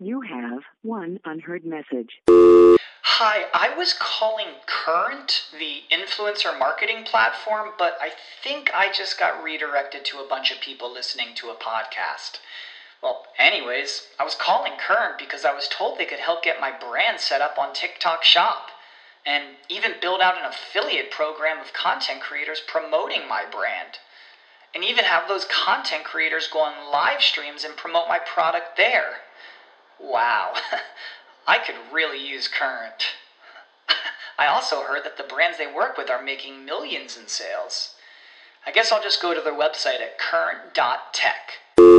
You have one unheard message. Hi, I was calling Current, the influencer marketing platform, but I think I just got redirected to a bunch of people listening to a podcast. Well, anyways, I was calling Current because I was told they could help get my brand set up on TikTok Shop, and even build out an affiliate program of content creators promoting my brand, and even have those content creators go on live streams and promote my product there. Wow, I could really use Current. I also heard that the brands they work with are making millions in sales. I guess I'll just go to their website at current.tech.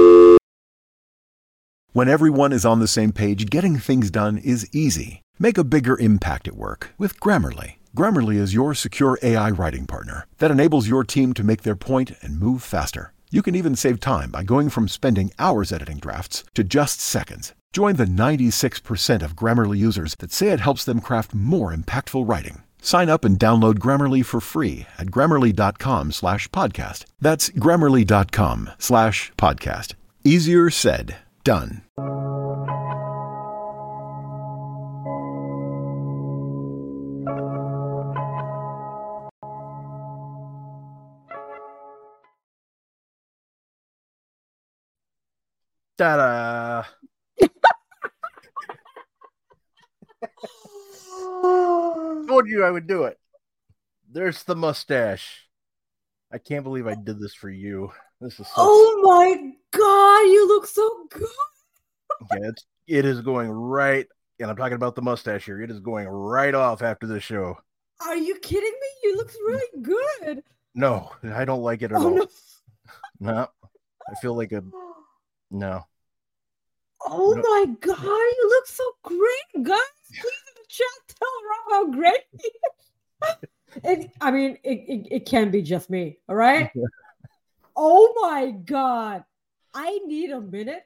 When everyone is on the same page, getting things done is easy. Make a bigger impact at work with Grammarly. Grammarly is your secure AI writing partner that enables your team to make their point and move faster. You can even save time by going from spending hours editing drafts to just seconds. Join the 96% of Grammarly users that say it helps them craft more impactful writing. Sign up and download Grammarly for free at Grammarly.com/podcast. That's Grammarly.com/podcast. Easier said, done. Ta-da! Told you I would do it. There's the mustache. I can't believe I did this for you. This is so oh my god, you look so good. Yeah, it is going right, and I'm talking about the mustache here. It is going right off after this show. Are you kidding me? You look really good. No, I don't like it at all. No. No, I feel like no. Oh my god, you look so great, guys! Please in the chat tell Rob how great he is. It can't be just me, all right? Oh my god, I need a minute.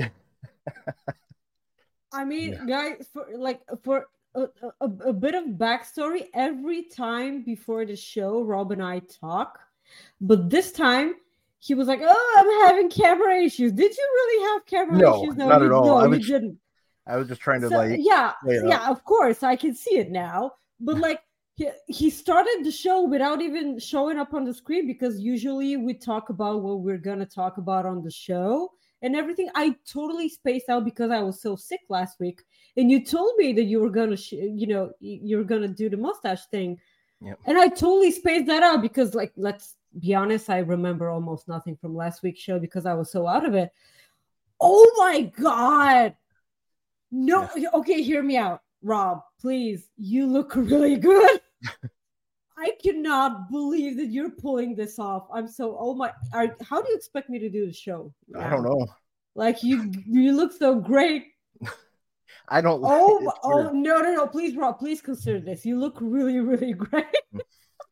Guys, for a bit of backstory, every time before the show, Rob and I talk, but this time he was like, "Oh, I'm having camera issues." Did you really have camera issues? No, not at all. No, you didn't. I was just trying to yeah, of course, I can see it now. But he started the show without even showing up on the screen, because usually we talk about what we're gonna talk about on the show and everything. I totally spaced out because I was so sick last week, and you told me that you were gonna, you were gonna do the mustache thing, and I totally spaced that out because, let's be honest, I remember almost nothing from last week's show because I was so out of it. Oh my god! No, okay, hear me out, Rob. Please, you look really good. I cannot believe that you're pulling this off. I'm so how do you expect me to do the show? I don't know. You look so great. I don't. No, please, Rob, please consider this. You look really, really great. I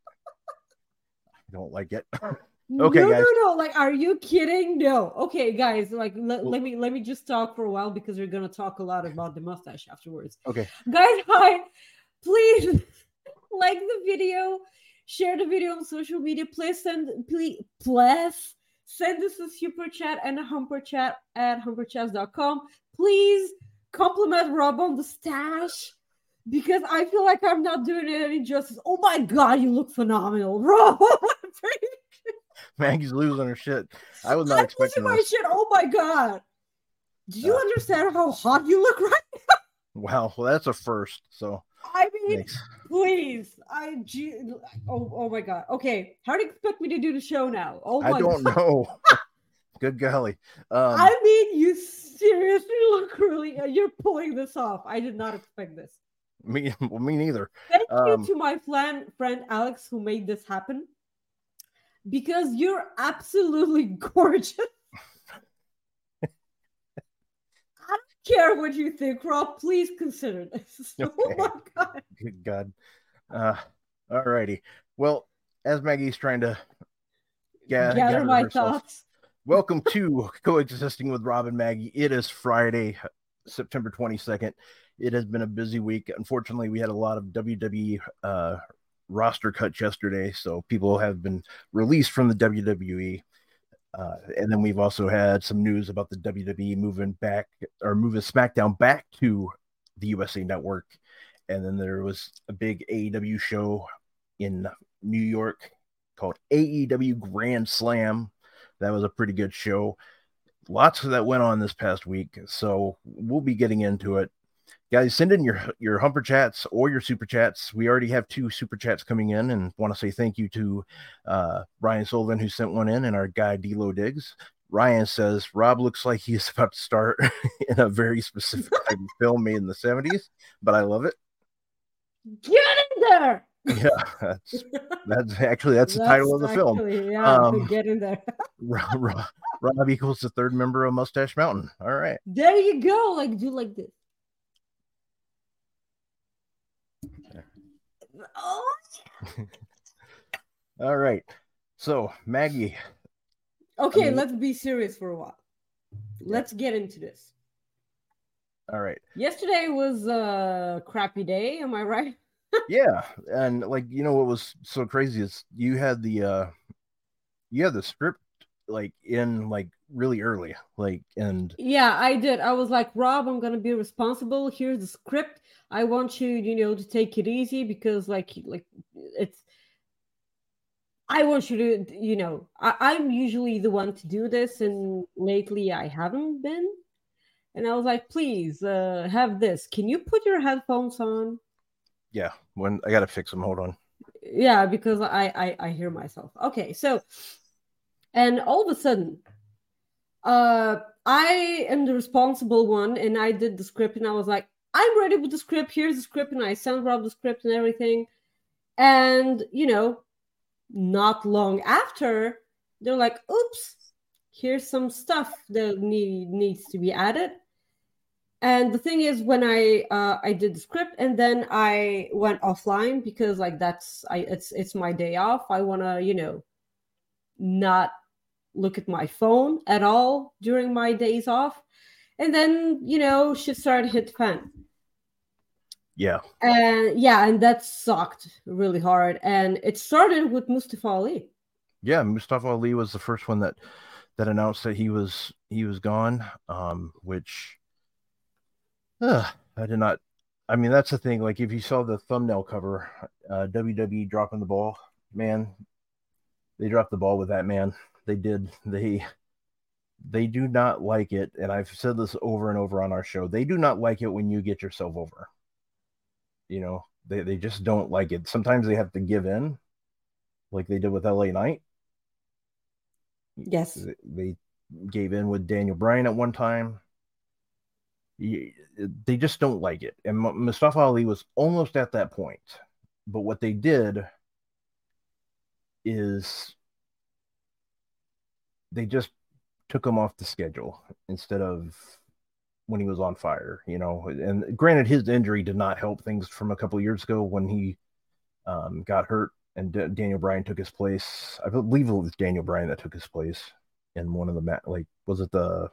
don't like it. Okay, guys. No. Are you kidding? No. Okay, guys. Let me just talk for a while because we're gonna talk a lot about the mustache afterwards. Okay, guys. Hi. Please like the video, share the video on social media. Please send us a super chat and a humper chat at humperchats.com. Please compliment Rob on the stash, because I feel like I'm not doing it any justice. Oh my god, you look phenomenal, Rob. Maggie's losing her shit. I was not expecting my shit. Oh my god. Do you understand how hot you look right now? Wow, well, that's a first. So thanks. Please. Oh my god. Okay, how do you expect me to do the show now? I don't know. Good golly. You seriously look really. You're pulling this off. I did not expect this. Me neither. Thank you to my friend Alex who made this happen, because you're absolutely gorgeous. I don't care what you think, Rob. Please consider this. Okay. Oh my god. Good God. All righty. Well, as Maggie's trying to gather my thoughts. Welcome to Coexisting with Rob and Maggie. It is Friday, September 22nd. It has been a busy week. Unfortunately, we had a lot of WWE roster cuts yesterday, so people have been released from the WWE. And then we've also had some news about the WWE moving SmackDown back to the USA Network. And then there was a big AEW show in New York called AEW Grand Slam. That was a pretty good show. Lots of that went on this past week, so we'll be getting into it. Guys, send in your Humper Chats or your Super Chats. We already have 2 Super Chats coming in, and want to say thank you to Ryan Sullivan, who sent one in, and our guy, D-Lo Diggs. Ryan says, Rob looks like he's about to start in a very specific type of film made in the 70s, but I love it. Get in there! Yeah, that's the title of the film. Yeah, get in there. Rob equals the 3rd member of Mustache Mountain. All right. There you go. Like, do like this. Oh. All right. So, Maggie. Okay, let's be serious for a while. Let's get into this. All right. Yesterday was a crappy day. Am I right? Yeah, and what was so crazy is you had the script in really early, and yeah, I did. I was like, Rob, I'm gonna be responsible. Here's the script. I want you, to take it easy because it's. I want you to, I'm usually the one to do this, and lately I haven't been. And I was like, please have this. Can you put your headphones on? Yeah, when I gotta fix them. Hold on. Yeah, because I hear myself. Okay, so, and all of a sudden, I am the responsible one, and I did the script, and I was like, I'm ready with the script. Here's the script, and I sent Rob the script and everything. And not long after, they're like, oops, here's some stuff that needs to be added. And the thing is, when I did the script and then I went offline because it's my day off. I want to not look at my phone at all during my days off. And then shit started to hit the fan. Yeah. And that sucked really hard. And it started with Mustafa Ali. Yeah, Mustafa Ali was the first one that announced that he was gone. Which. I did not. I mean, that's the thing. Like, if you saw the thumbnail cover, WWE dropping the ball, man, they dropped the ball with that, man. They did. They do not like it, and I've said this over and over on our show. They do not like it when you get yourself over. They just don't like it. Sometimes they have to give in, like they did with LA Knight. Yes, they gave in with Daniel Bryan at one time. They just don't like it. And Mustafa Ali was almost at that point. But what they did is they just took him off the schedule instead of when he was on fire, And granted, his injury did not help things from a couple of years ago when he got hurt and Daniel Bryan took his place. I believe it was Daniel Bryan that took his place in one of the was it the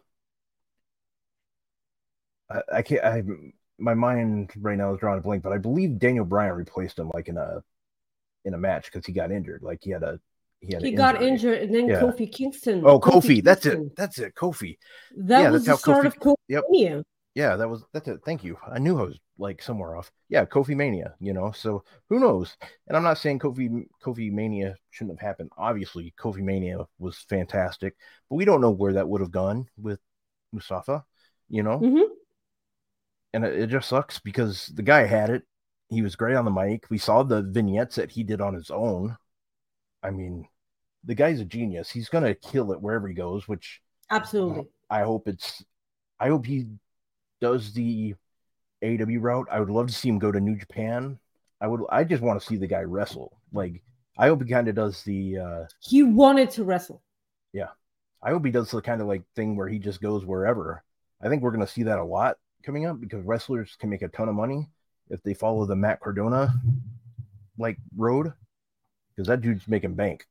I can't. My mind right now is drawing a blank, but I believe Daniel Bryan replaced him in a match because he got injured. He got injured, and then Kofi Kingston. Oh, Kofi. That's it. Kofi. That was the start of Kofi. Yep. Yeah, that's it. Thank you. I knew I was somewhere off. Yeah, Kofi Mania. So who knows? And I'm not saying Kofi Mania shouldn't have happened. Obviously, Kofi Mania was fantastic, but we don't know where that would have gone with Mustafa. Mm-hmm. And it just sucks because the guy had it. He was great on the mic. We saw the vignettes that he did on his own. I mean, the guy's a genius. He's going to kill it wherever he goes, which absolutely. I hope he does the AEW route. I would love to see him go to New Japan. I just want to see the guy wrestle. I hope he kind of does the he wanted to wrestle. Yeah. I hope he does the kind of thing where he just goes wherever. I think we're going to see that a lot coming up because wrestlers can make a ton of money if they follow the Matt Cardona road, because that dude's making bank.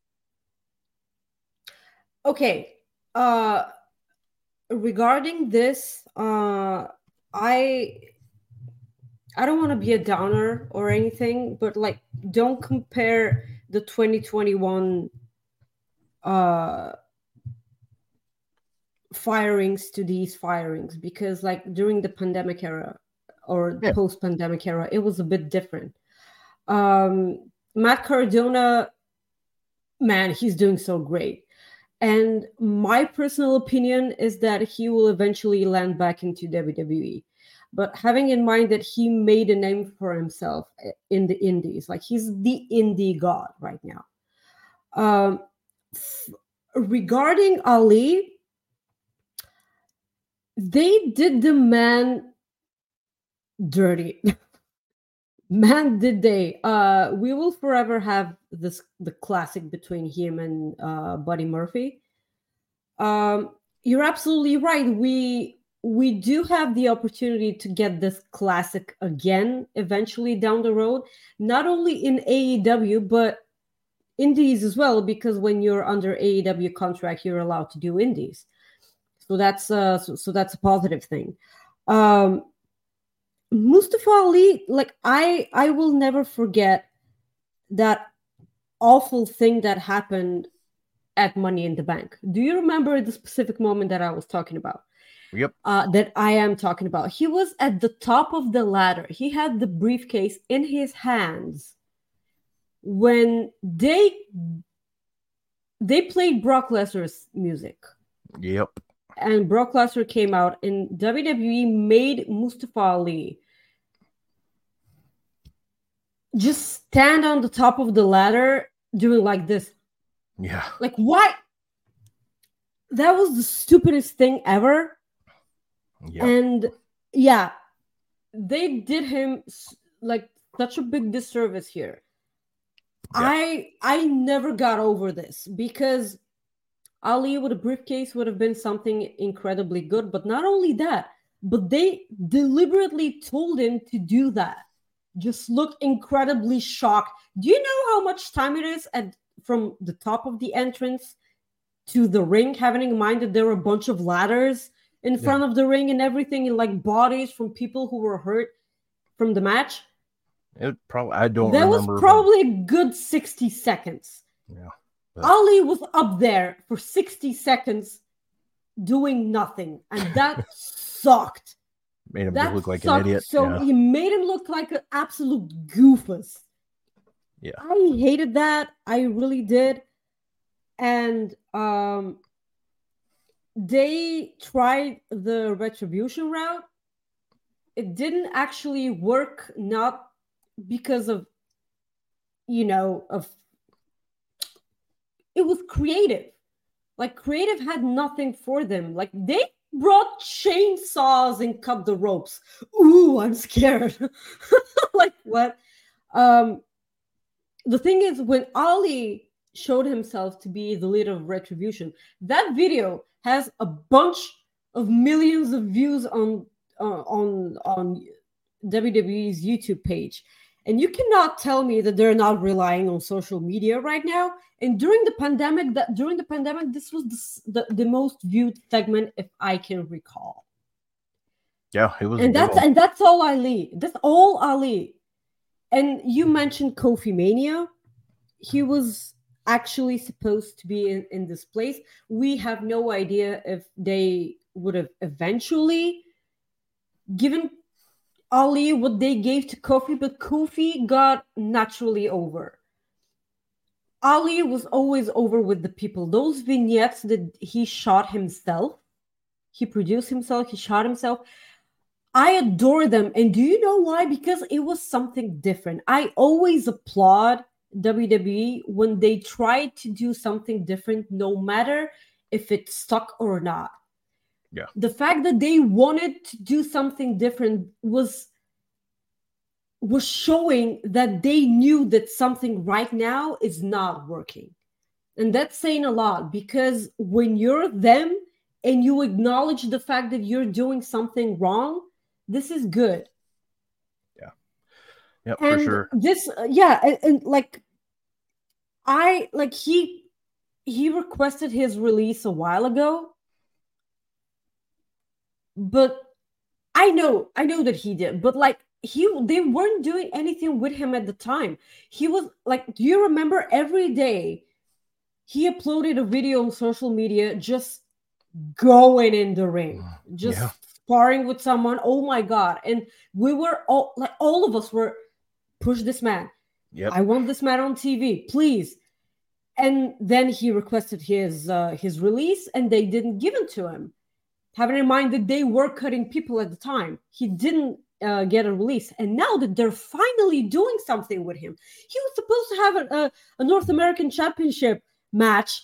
Okay. Regarding this, I don't want to be a downer or anything, but don't compare the 2021 firings to these firings, because like during the pandemic era or post-pandemic era, it was a bit different. Matt Cardona, man, he's doing so great. And my personal opinion is that he will eventually land back into WWE. But having in mind that he made a name for himself in the indies, like he's the indie god right now. Regarding Ali, they did the man dirty. Man, did they. We will forever have the classic between him and Buddy Murphy. You're absolutely right. We do have the opportunity to get this classic again eventually down the road, not only in AEW, but indies as well, because when you're under AEW contract, you're allowed to do indies. So that's a positive thing. Mustafa Ali, like I will never forget that awful thing that happened at Money in the Bank. Do you remember the specific moment that I was talking about? Yep. That I am talking about. He was at the top of the ladder. He had the briefcase in his hands when they played Brock Lesnar's music. Yep. And Brock Lesnar came out, and WWE made Mustafa Ali just stand on the top of the ladder doing like this. Yeah. Like, why? That was the stupidest thing ever. Yep. And yeah, they did him like such a big disservice here. Yep. I never got over this, because Ali with a briefcase would have been something incredibly good. But not only that, but they deliberately told him to do that. Just look incredibly shocked. Do you know how much time it is from the top of the entrance to the ring, having in mind that there were a bunch of ladders in front of the ring and everything, and like bodies from people who were hurt from the match? I don't remember. That was probably a good 60 seconds. Yeah. Ali was up there for 60 seconds doing nothing, and that sucked. Made him look like an idiot. So he made him look like an absolute goofus. Yeah. I hated that. I really did. And they tried the retribution route. It didn't actually work, not because of, it was creative. Like, creative had nothing for them. Like, they brought chainsaws and cut the ropes. Ooh, I'm scared. Like, what? The thing is, when Ali showed himself to be the leader of Retribution, that video has a bunch of millions of views on WWE's YouTube page. And you cannot tell me that they're not relying on social media right now. And during the pandemic, this was the most viewed segment, if I can recall. Yeah, it was. And that's all Ali. That's all Ali. And you mentioned Kofi Mania. He was actually supposed to be in this place. We have no idea if they would have eventually given Ali what they gave to Kofi, but Kofi got naturally over. Ali was always over with the people. Those vignettes that he shot himself, he produced himself, he shot himself, I adore them. And do you know why? Because it was something different. I always applaud WWE when they try to do something different, no matter if it's stuck or not. Yeah. The fact that they wanted to do something different was showing that they knew that something right now is not working. And that's saying a lot, because when you're them and you acknowledge the fact that you're doing something wrong, this is good. Yeah. Yeah, for sure. This, and like, he requested his release a while ago, but I know that he did, but like, they weren't doing anything with him at the time. He was like, do you remember every day he uploaded a video on social media just going in the ring, just sparring with someone. Oh my God. And we were all of us were, push this man. Yep. I want this man on TV, please. And then he requested his release, and they didn't give it to him. Having in mind that they were cutting people at the time, he didn't get a release. And now that they're finally doing something with him, he was supposed to have a North American Championship match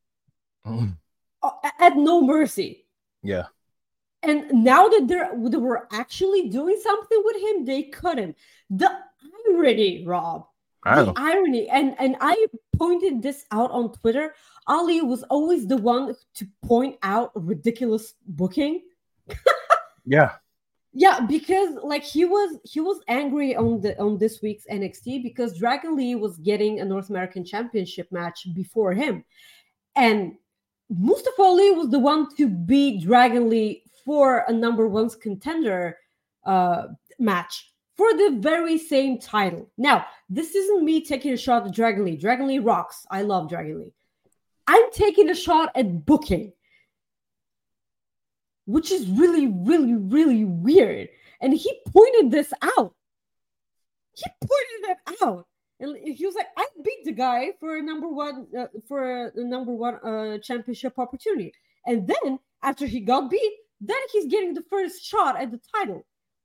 at No Mercy. Yeah. And now that they were actually doing something with him, they cut him. The irony, Rob. The irony. And I pointed this out on Twitter. Ali was always the one to point out ridiculous booking. Yeah. Yeah, because like he was angry on this week's NXT because Dragon Lee was getting a North American Championship match before him. And Mustafa Ali was the one to beat Dragon Lee for a number one contender match for the very same title. Now, this isn't me taking a shot at Dragon Lee. Dragon Lee rocks. I love Dragon Lee. I'm taking a shot at booking, which is really, really, really weird. And he pointed this out. And he was like, I beat the guy for a number one championship opportunity. And then after he got beat, then he's getting the first shot at the title.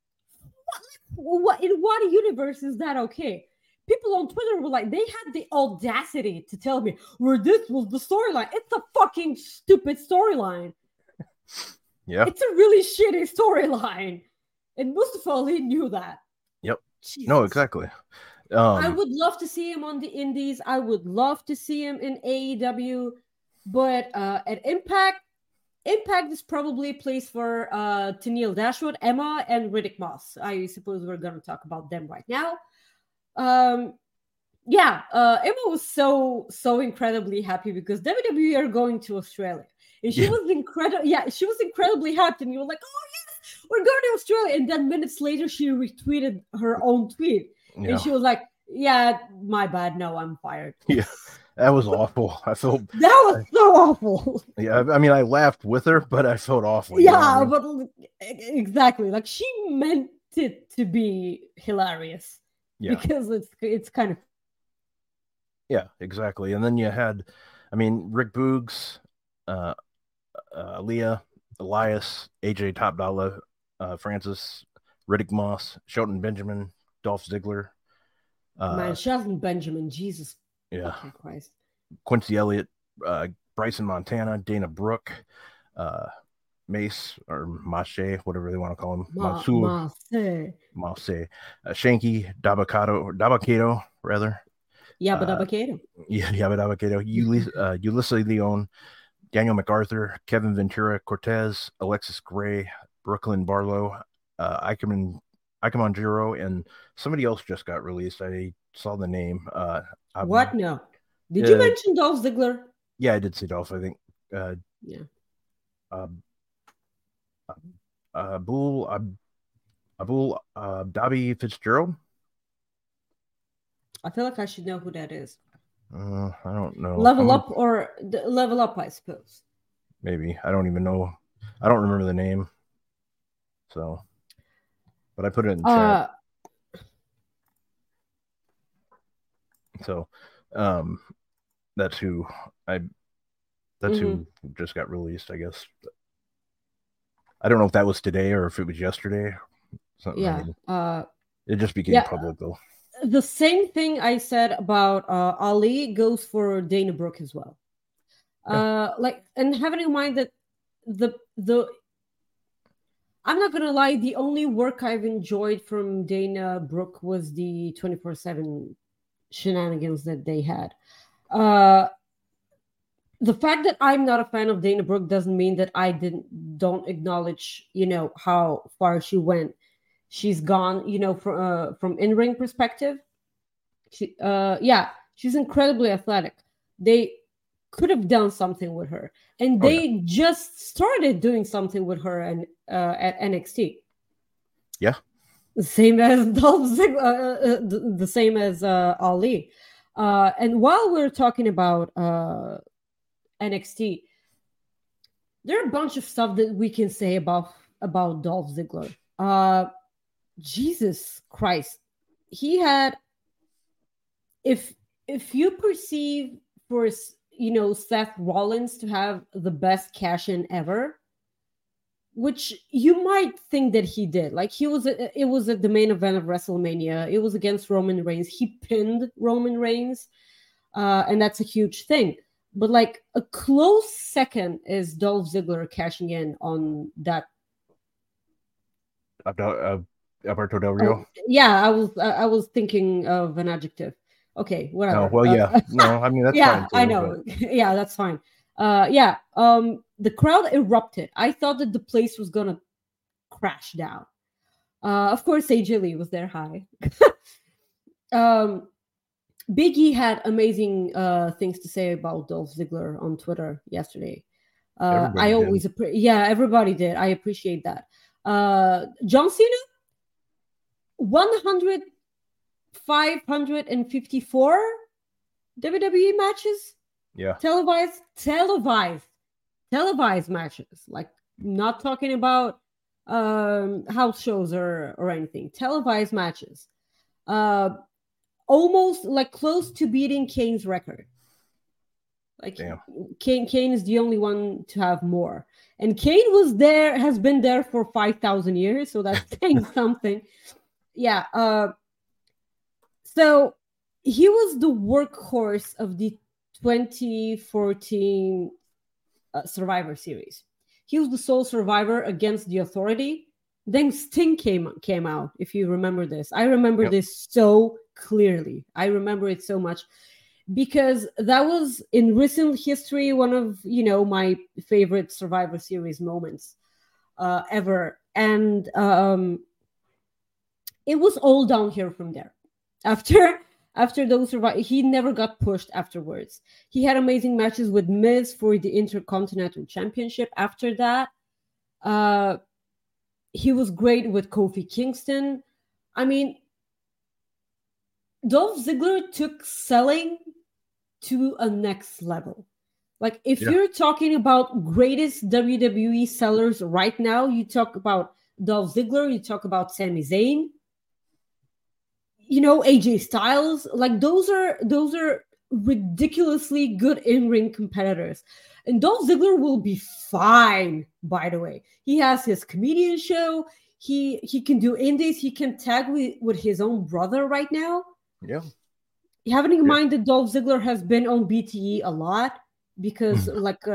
In what universe is that okay? People on Twitter were like, they had the audacity to tell me, where this was the storyline. It's a fucking stupid storyline. Yeah. It's a really shitty storyline. And Mustafa Ali knew that. Yep. Jesus. No, exactly. I would love to see him on the Indies. I would love to see him in AEW. But at Impact is probably a place for Tennille Dashwood, Emma, and Riddick Moss. I suppose we're going to talk about them right now. Emma was so incredibly happy because WWE are going to Australia. And she was incredible. Yeah, she was incredibly happy. And you were like, oh, yes, we're going to Australia. And then minutes later, she retweeted her own tweet. Yeah. And she was like, yeah, my bad. No, I'm fired. Yeah, that was awful. I felt... That was so awful. Yeah, I mean, I laughed with her, but I felt awful. Yeah, but exactly. Like, she meant it to be hilarious. Yeah. Because it's kind of... Yeah, exactly. And then you had, I mean, Rick Boogs, Leah, Elias, AJ Top Dollar, Francis, Riddick Moss, Shelton Benjamin, Dolph Ziggler. Man, Shelton Benjamin, Jesus. Yeah. Christ. Quincy Elliott, Bryson Montana, Dana Brooke, Mace or Mache, whatever they want to call him. Mace. Shanky, Dabakato, rather. Yabba Dabakato. Yabba Dabakato. Ulysses Leon, Daniel MacArthur, Kevin Ventura, Cortez, Alexis Gray, Brooklyn Barlow, Ikeman Jiro, and somebody else just got released. I saw the name. What? No. Did you mention Dolph Ziggler? Yeah, I did see Dolph, I think. Abul Dhabi Fitzgerald. I feel like I should know who that is. I don't know. Level Up, I suppose. Maybe. I don't even know. I don't remember the name. So, but I put it in the chat. So, that's who who just got released, I guess. I don't know if that was today or if it was yesterday. Something. Yeah. It just became public though. The same thing I said about Ali goes for Dana Brooke as well. And having in mind that the I'm not gonna lie, the only work I've enjoyed from Dana Brooke was the 24/7 shenanigans that they had. The fact that I'm not a fan of Dana Brooke doesn't mean that I don't acknowledge, how far she went. She's gone, from in-ring perspective. She's incredibly athletic. They could have done something with her, and they just started doing something with her and at NXT. Yeah, the same as Dolph Ziggler, the same as Ali. And while we're talking about NXT, there are a bunch of stuff that we can say about Dolph Ziggler. Jesus Christ, he had. If you perceive for Seth Rollins to have the best cash in ever, which you might think that he did, like it was at the main event of WrestleMania. It was against Roman Reigns. He pinned Roman Reigns, and that's a huge thing. But like a close second is Dolph Ziggler cashing in on that. Alberto Del Rio. Oh, yeah, I was thinking of an adjective. Okay, whatever. Oh, well, yeah. No, I mean, that's yeah, fine. Too, I know. But... yeah, that's fine. The crowd erupted. I thought that the place was going to crash down. Of course, AJ Lee was there. Hi. Big E had amazing things to say about Dolph Ziggler on Twitter yesterday. Everybody did. I appreciate that. John Cena, 554 WWE matches. Yeah. Televised matches. Like, not talking about house shows or anything. Televised matches. Almost like close to beating Kane's record. Like, damn. Kane is the only one to have more. And Kane has been there for 5,000 years, so that's saying something. Yeah. So he was the workhorse of the 2014 Survivor Series. He was the sole survivor against the Authority. Then Sting came out, if you remember this. I remember this so clearly. I remember it so much because that was in recent history one of my favorite Survivor Series moments ever. And it was all downhill from there. After those he never got pushed afterwards. He had amazing matches with Miz for the Intercontinental Championship. After that, he was great with Kofi Kingston. I mean, Dolph Ziggler took selling to a next level. Like, if you're talking about greatest WWE sellers right now, you talk about Dolph Ziggler, you talk about Sami Zayn, AJ Styles. Like, those are ridiculously good in-ring competitors. And Dolph Ziggler will be fine, by the way. He has his comedian show. He can do indies. He can tag with his own brother right now. Yeah. Having in mind that Dolph Ziggler has been on BTE a lot because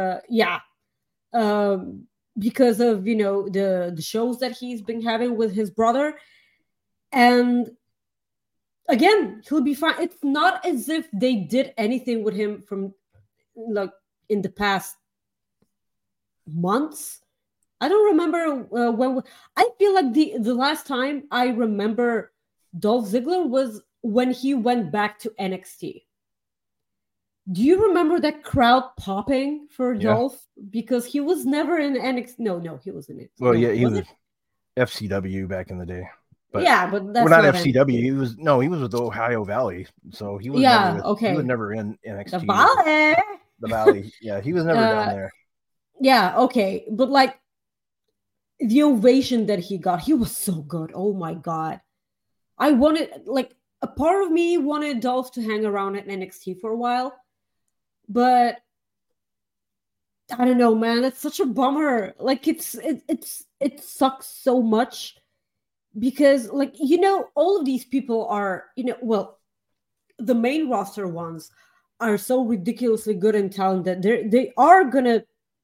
because of, the shows that he's been having with his brother. And again, he'll be fine. It's not as if they did anything with him from like in the past months. I don't remember when. I feel like the last time I remember Dolph Ziggler was when he went back to NXT. Do you remember that crowd popping for Dolph? Because he was never in NXT. No, he wasn't in. Well, he was FCW back in the day. But but that's not FCW. He was with the Ohio Valley, so he was he was never in NXT. The Valley. The Valley. Yeah, he was never down there. Yeah, okay, but like the ovation that he got, he was so good. Oh my god, I wanted, like, a part of me wanted Dolph to hang around at NXT for a while, but I don't know, man. It's such a bummer. Like, it sucks so much. Because, like, all of these people are, the main roster ones are so ridiculously good and talented. They're gonna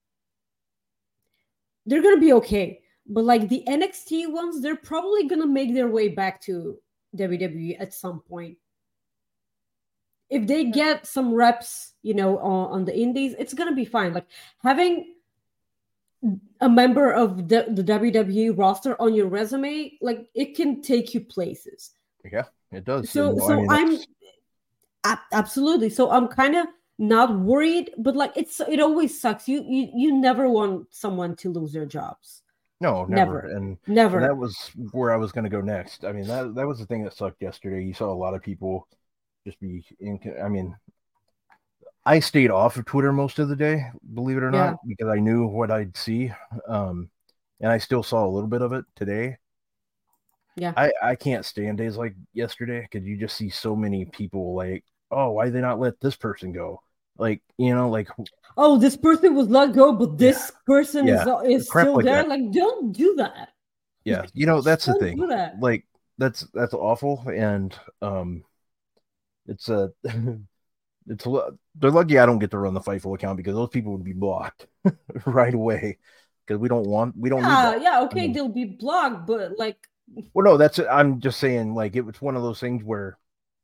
be okay. But like the NXT ones, they're probably gonna make their way back to WWE at some point. If they get some reps, on the indies, it's gonna be fine. Like, having a member of the WWE roster on your resume, like, it can take you places. Yeah, it does. So I'm absolutely. So I'm kind of not worried, but like, it always sucks. You never want someone to lose their jobs. No, never. And never. And that was where I was going to go next. I mean, that was the thing that sucked yesterday. You saw a lot of people just be I stayed off of Twitter most of the day, believe it or not, because I knew what I'd see. And I still saw a little bit of it today. Yeah. I can't stand days like yesterday because you just see so many people like, oh, why did they not let this person go? Like, like, oh, this person was let go, but this person is still like there. that. Like, don't do that. Yeah, that's the thing. Like, that's awful, and it's a they're lucky I don't get to run the Fightful account because those people would be blocked right away because we don't need that. Yeah, okay, they'll be blocked, but like, well, no, I'm just saying, like, it was one of those things where,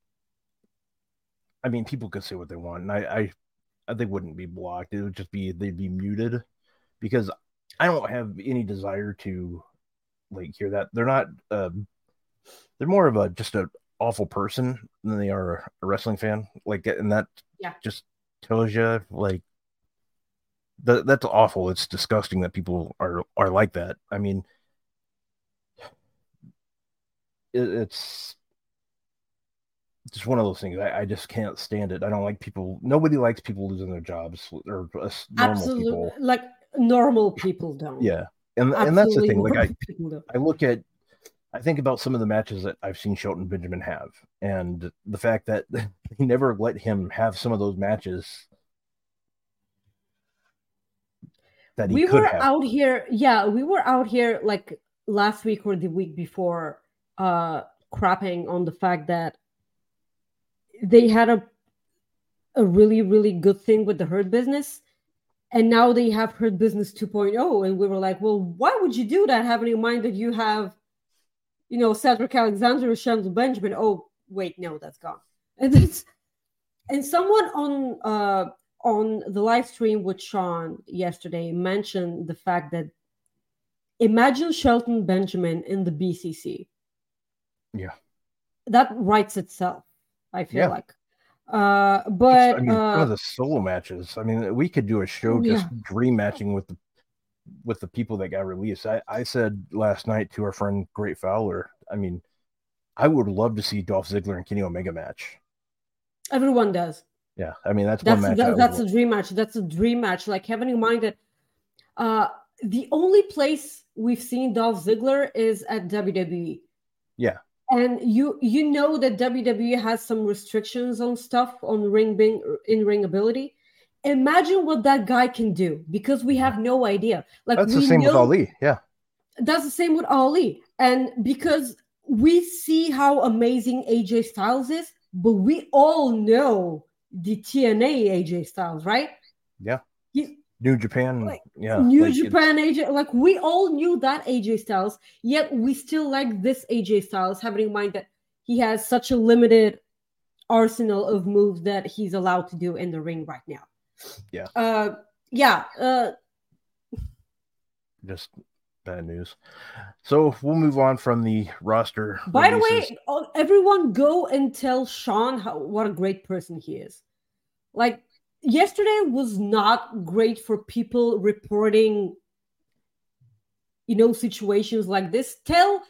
I mean, people could say what they want, and I they wouldn't be blocked. It would just be they'd be muted because I don't have any desire to like hear that. They're not they're more of just an awful person than they are a wrestling fan. Like, and that just tells you like that's awful. It's disgusting that people are like that. I mean, it's just one of those things. I just can't stand it. I don't like people. Nobody likes people losing their jobs or normal people. Like normal people don't. Yeah, and that's the thing. Like I think about some of the matches that I've seen Shelton Benjamin have, and the fact that they never let him have some of those matches that he could have. Out here. Yeah, we were out here like last week or the week before, crapping on the fact that they had a really, really good thing with the Hurt Business, and now they have Hurt Business 2.0, and we were like, well, why would you do that, having in mind that you have, Cedric Alexander or Shelton Benjamin? Oh, wait, no, that's gone. And someone on the live stream with Sean yesterday mentioned the fact that imagine Shelton Benjamin in the BCC. Yeah. That writes itself, I feel like. But some of the solo matches, I mean, we could do a show just dream matching with the people that got released. I said last night to our friend Great Fowler, I mean, I would love to see Dolph Ziggler and Kenny Omega match. Everyone does. Yeah, I mean, that's one match. That's a dream match. That's a dream match. Like, having in mind that the only place we've seen Dolph Ziggler is at WWE. Yeah. And you know that WWE has some restrictions on stuff on in-ring ability. Imagine what that guy can do, because we have no idea. Like, that's the same with Ali. Yeah. That's the same with Ali. And because we see how amazing AJ Styles is, but we all know the TNA AJ Styles, right? Yeah. New Japan. New Japan AJ. Like, we all knew that AJ Styles, yet we still like this AJ Styles, having in mind that he has such a limited arsenal of moves that he's allowed to do in the ring right now. Yeah. Just bad news. So we'll move on from the roster. By the way, everyone go and tell Sean what a great person he is. Like, yesterday was not great for people reporting, situations like this. Tell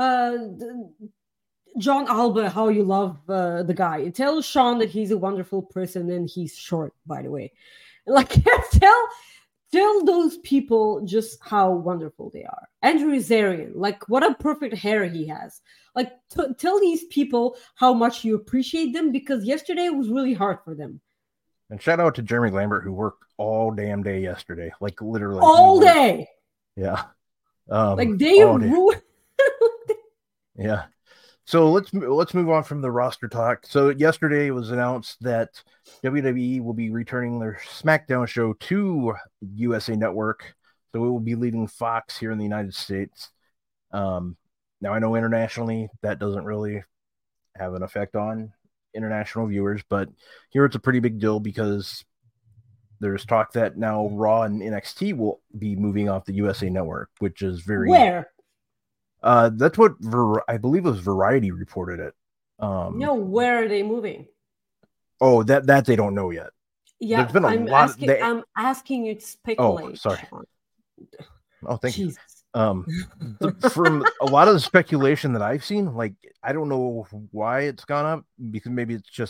John Alba how you love the guy. Tell Sean that he's a wonderful person and he's short, by the way. Like, tell those people just how wonderful they are. Andrew Zarian, like, what a perfect hair he has. Like, tell these people how much you appreciate them, because yesterday was really hard for them. And shout out to Jeremy Lambert, who worked all damn day yesterday, like literally all day. Yeah, like they ruined. Yeah. So let's move on from the roster talk. So yesterday it was announced that WWE will be returning their SmackDown show to USA Network. So it will be leaving Fox here in the United States. Now I know internationally that doesn't really have an effect on international viewers, but here it's a pretty big deal because there's talk that now Raw and NXT will be moving off the USA Network, which is very... Where? That's what I believe it was Variety reported it. No, where are they moving? Oh, that they don't know yet. Yeah, there's been I'm asking you to speculate. Oh, sorry. Sean. Oh, thank you. From a lot of the speculation that I've seen, like, I don't know why it's gone up, because maybe it's just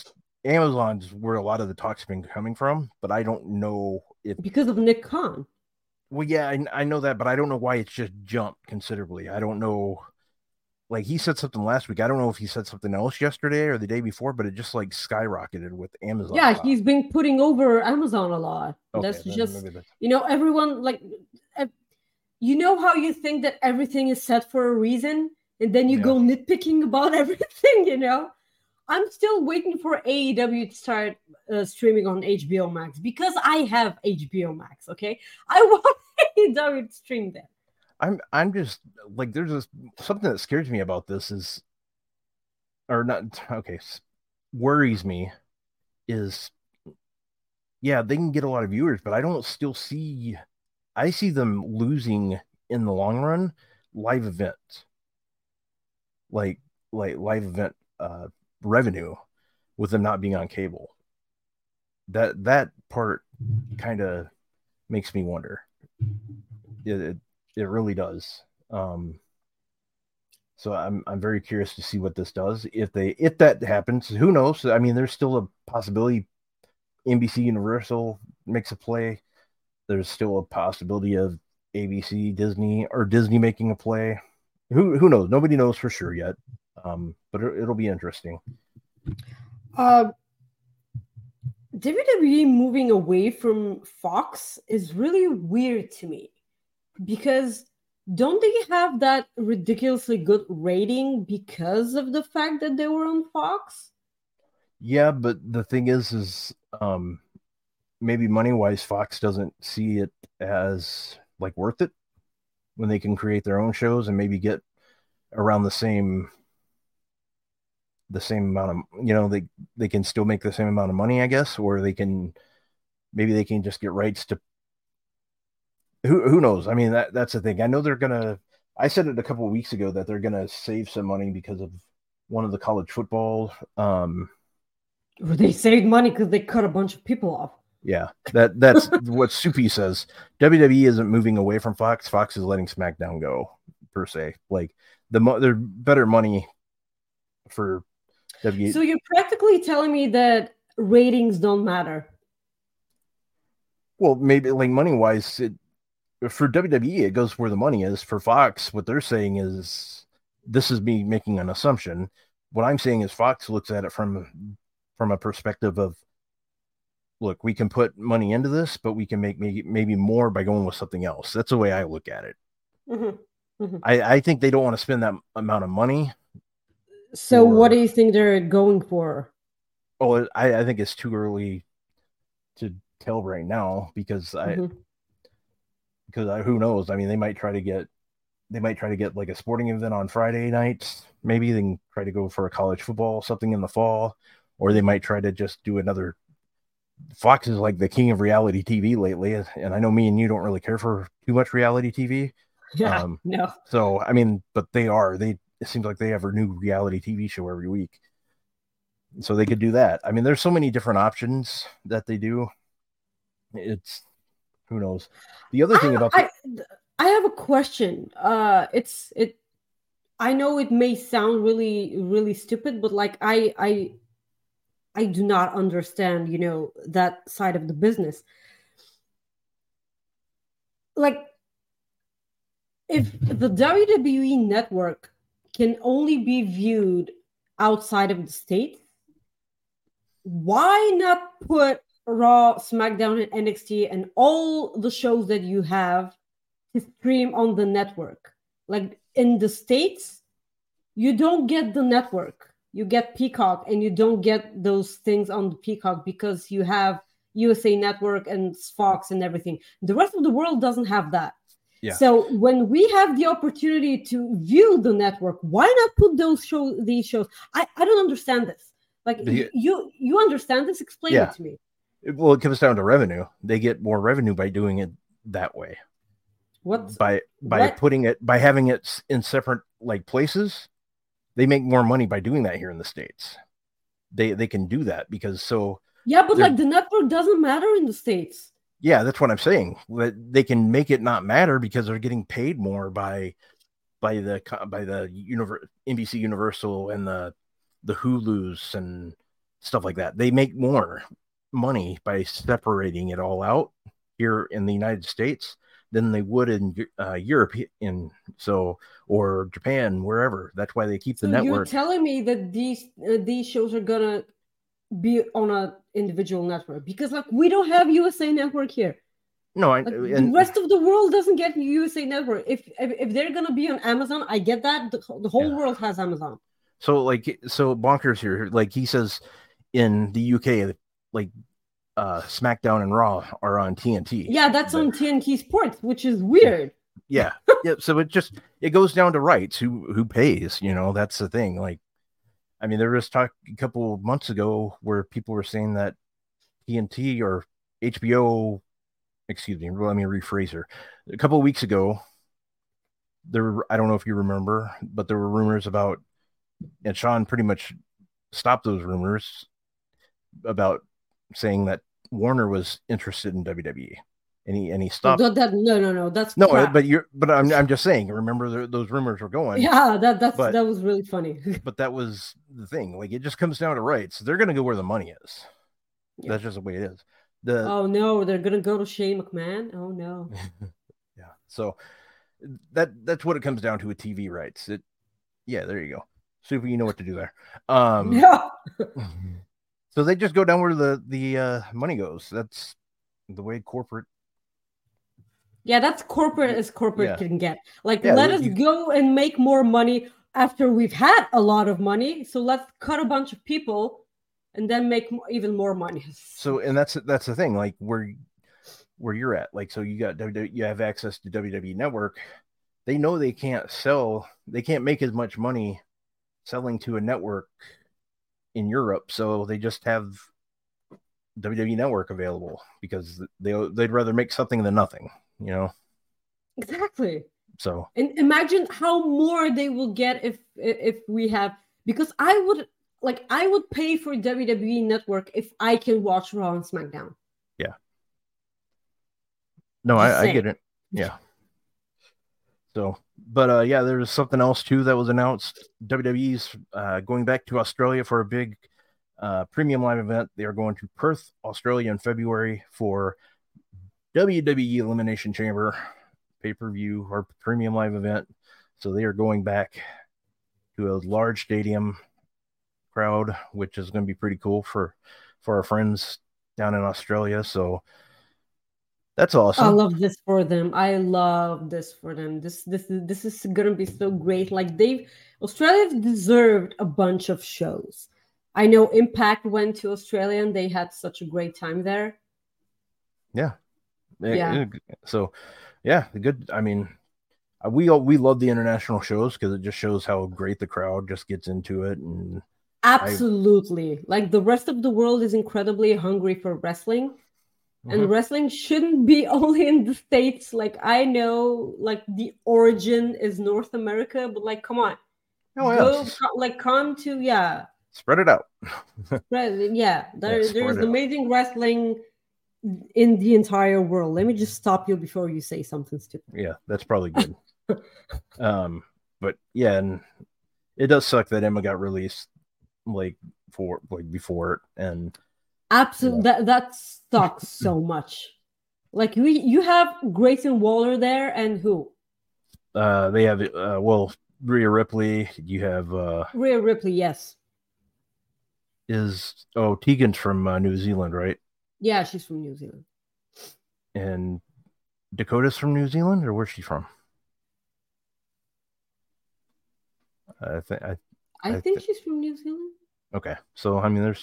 Amazon's where a lot of the talk's been coming from, but I don't know if because of Nick Khan. Well, yeah, I know that, but I don't know why it's just jumped considerably. I don't know. Like he said something last week. I don't know if he said something else yesterday or the day before, but it just like skyrocketed with Amazon. Yeah, he's been putting over Amazon a lot. Okay, that's just, everyone like, how you think that everything is set for a reason, and then you go nitpicking about everything, I'm still waiting for AEW to start streaming on HBO Max because I have HBO Max. Okay, I want AEW to stream there. I'm just like, there's something that scares me about this worries me is, yeah, they can get a lot of viewers, but I see them losing in the long run live events, like live event revenue with them not being on cable. That part kind of makes me wonder. It really does. So I'm very curious to see what this does. If that happens, who knows? I mean, there's still a possibility NBC Universal makes a play. There's still a possibility of ABC, Disney making a play. Who knows? Nobody knows for sure yet. But it'll be interesting. WWE moving away from Fox is really weird to me, because don't they have that ridiculously good rating because of the fact that they were on Fox? Yeah, but the thing is maybe money-wise, Fox doesn't see it as like worth it when they can create their own shows and maybe get around the same amount of, they can still make the same amount of money, I guess, or they can just get rights to who knows? I mean, that's the thing. I know I said it a couple of weeks ago that they're gonna save some money because of one of the college football. They saved money because they cut a bunch of people off. Yeah, that's what Soupy says. WWE isn't moving away from Fox. Fox is letting SmackDown go, per se. Like they're better money for WWE. So you're practically telling me that ratings don't matter. Well, maybe like money wise, for WWE, it goes where the money is. For Fox, what they're saying is, this is me making an assumption. What I'm saying is Fox looks at it from a perspective of, look, we can put money into this, but we can make maybe more by going with something else. That's the way I look at it. Mm-hmm. Mm-hmm. I think they don't want to spend that amount of money. So what do you think they're going for? Oh, I think it's too early to tell right now because who knows? I mean, they might try to get like a sporting event on Friday nights. Maybe they can try to go for a college football, something in the fall, or they might try to just do another. Fox is like the king of reality TV lately, and I know me and you don't really care for too much reality TV. Yeah, no. So I mean, but it seems like they have a new reality TV show every week, so they could do that. I mean, there's so many different options that they do. It's who knows. The other thing about I have a question. I know it may sound really, really stupid, but like I do not understand, that side of the business. Like, if the WWE network can only be viewed outside of the state, why not put Raw, SmackDown, and NXT and all the shows that you have to stream on the network? Like in the States, you don't get the network. You get Peacock, and you don't get those things on the Peacock because you have USA Network and Fox and everything. The rest of the world doesn't have that. Yeah. So when we have the opportunity to view the network, why not put these shows? I don't understand this. Like, you understand this? Explain it to me. Well, it comes down to revenue. They get more revenue by doing it that way. By having it in separate like places, they make more money by doing that here in the States. They can do that because but like the network doesn't matter in the States. Yeah, that's what I'm saying. They can make it not matter because they're getting paid more by the NBC Universal and the Hulus and stuff like that. They make more money by separating it all out here in the United States than they would in Europe, or Japan, wherever. That's why they keep the network. You're telling me that these shows are gonna be on a individual network, because like we don't have USA Network here. No, the rest of the world doesn't get USA Network. If they're gonna be on Amazon, I get that. The whole world has Amazon. So Bonkers here, like he says, in the UK, like SmackDown and Raw are on TNT. Yeah, that's on TNT Sports, which is weird. Yeah. So it goes down to rights. Who pays? That's the thing. Like, I mean, there was talk a couple of months ago where people were saying that TNT or HBO. Excuse me, let me rephrase her. A couple of weeks ago, I don't know if you remember, but there were rumors about, and Sean pretty much stopped those rumors about saying that Warner was interested in WWE, and he stopped. No, that's no, crap. but I'm just saying. Remember, those rumors were going. Yeah, that was really funny. But that was the thing. Like, it just comes down to rights. They're going to go where the money is. Yeah. That's just the way it is. Oh no, they're gonna go to Shane McMahon. Oh no. Yeah. So that's what it comes down to with TV rights. There you go. Super, you know what to do there. Yeah. So they just go down where the money goes. That's the way corporate. Yeah, that's corporate as corporate can get. Like, let us go and make more money after we've had a lot of money. So let's cut a bunch of people and then make even more money. So, and that's the thing, like where you're at, like, so you have access to WWE Network. They know they can't make as much money selling to a network in Europe, so they just have WWE Network available because they'd rather make something than nothing, Exactly. So, and imagine how more they will get if we have, because I would pay for WWE Network if I can watch Raw and SmackDown. Yeah. No, I get it. Yeah. So, but there's something else too that was announced. WWE's going back to Australia for a big premium live event. They are going to Perth, Australia in February for WWE Elimination Chamber pay-per-view or premium live event. So they are going back to a large stadium crowd, which is going to be pretty cool for our friends down in Australia. So that's awesome. I love this for them. This is going to be so great. Like, Australia's deserved a bunch of shows. I know Impact went to Australia and they had such a great time there. Yeah. So, yeah, good. I mean, we love the international shows because it just shows how great the crowd just gets into it. And absolutely. Like, the rest of the world is incredibly hungry for wrestling. And wrestling shouldn't be only in the States. Like, I know, like, the origin is North America, but, like, come on. Come to, spread it out. There's amazing wrestling in the entire world. Let me just stop you before you say something stupid. Yeah, that's probably good. But yeah, and it does suck that Emma got released before it, and absolutely that sucks so much. Like, you have Grayson Waller there, and who? They have Rhea Ripley. You have Rhea Ripley, yes. Tegan's from New Zealand, right? Yeah, she's from New Zealand. And Dakota's from New Zealand, or where's she from? I think she's from New Zealand. Okay, so I mean,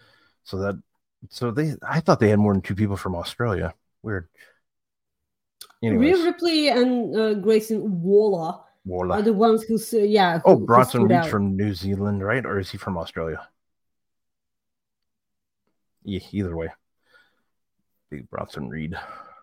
I thought they had more than two people from Australia. Weird. Anyways. Rhea Ripley and Grayson Waller are the ones who Bronson Reed's from New Zealand, right? Or is he from Australia? Yeah, either way. Big Bronson Reed.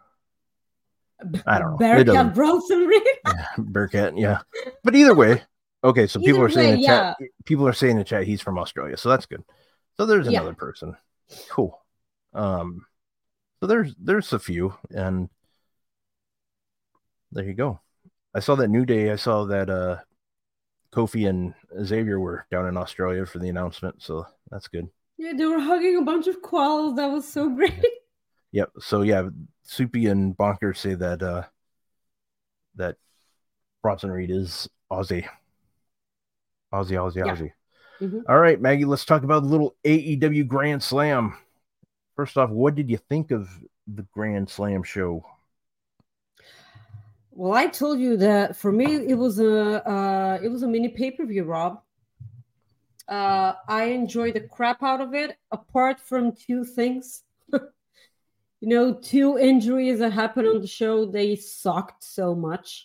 I don't know. Bearcat Bronson Reed? Yeah, Bearcat, yeah. But either way, okay, so people are saying in the chat he's from Australia, so that's good. So there's another person. Cool. So there's a few, and there you go. I saw that New Day. I saw that Kofi and Xavier were down in Australia for the announcement, so that's good. Yeah, they were hugging a bunch of koalas. That was so great. Yep. So yeah, Soupy and Bonker say that that Bronson Reed is Aussie. Aussie. Mm-hmm. All right, Maggie, let's talk about the little AEW Grand Slam. First off, what did you think of the Grand Slam show? Well, I told you that for me it was a mini pay-per-view, Rob. I enjoyed the crap out of it, apart from two things. Two injuries that happened on the show. They sucked so much.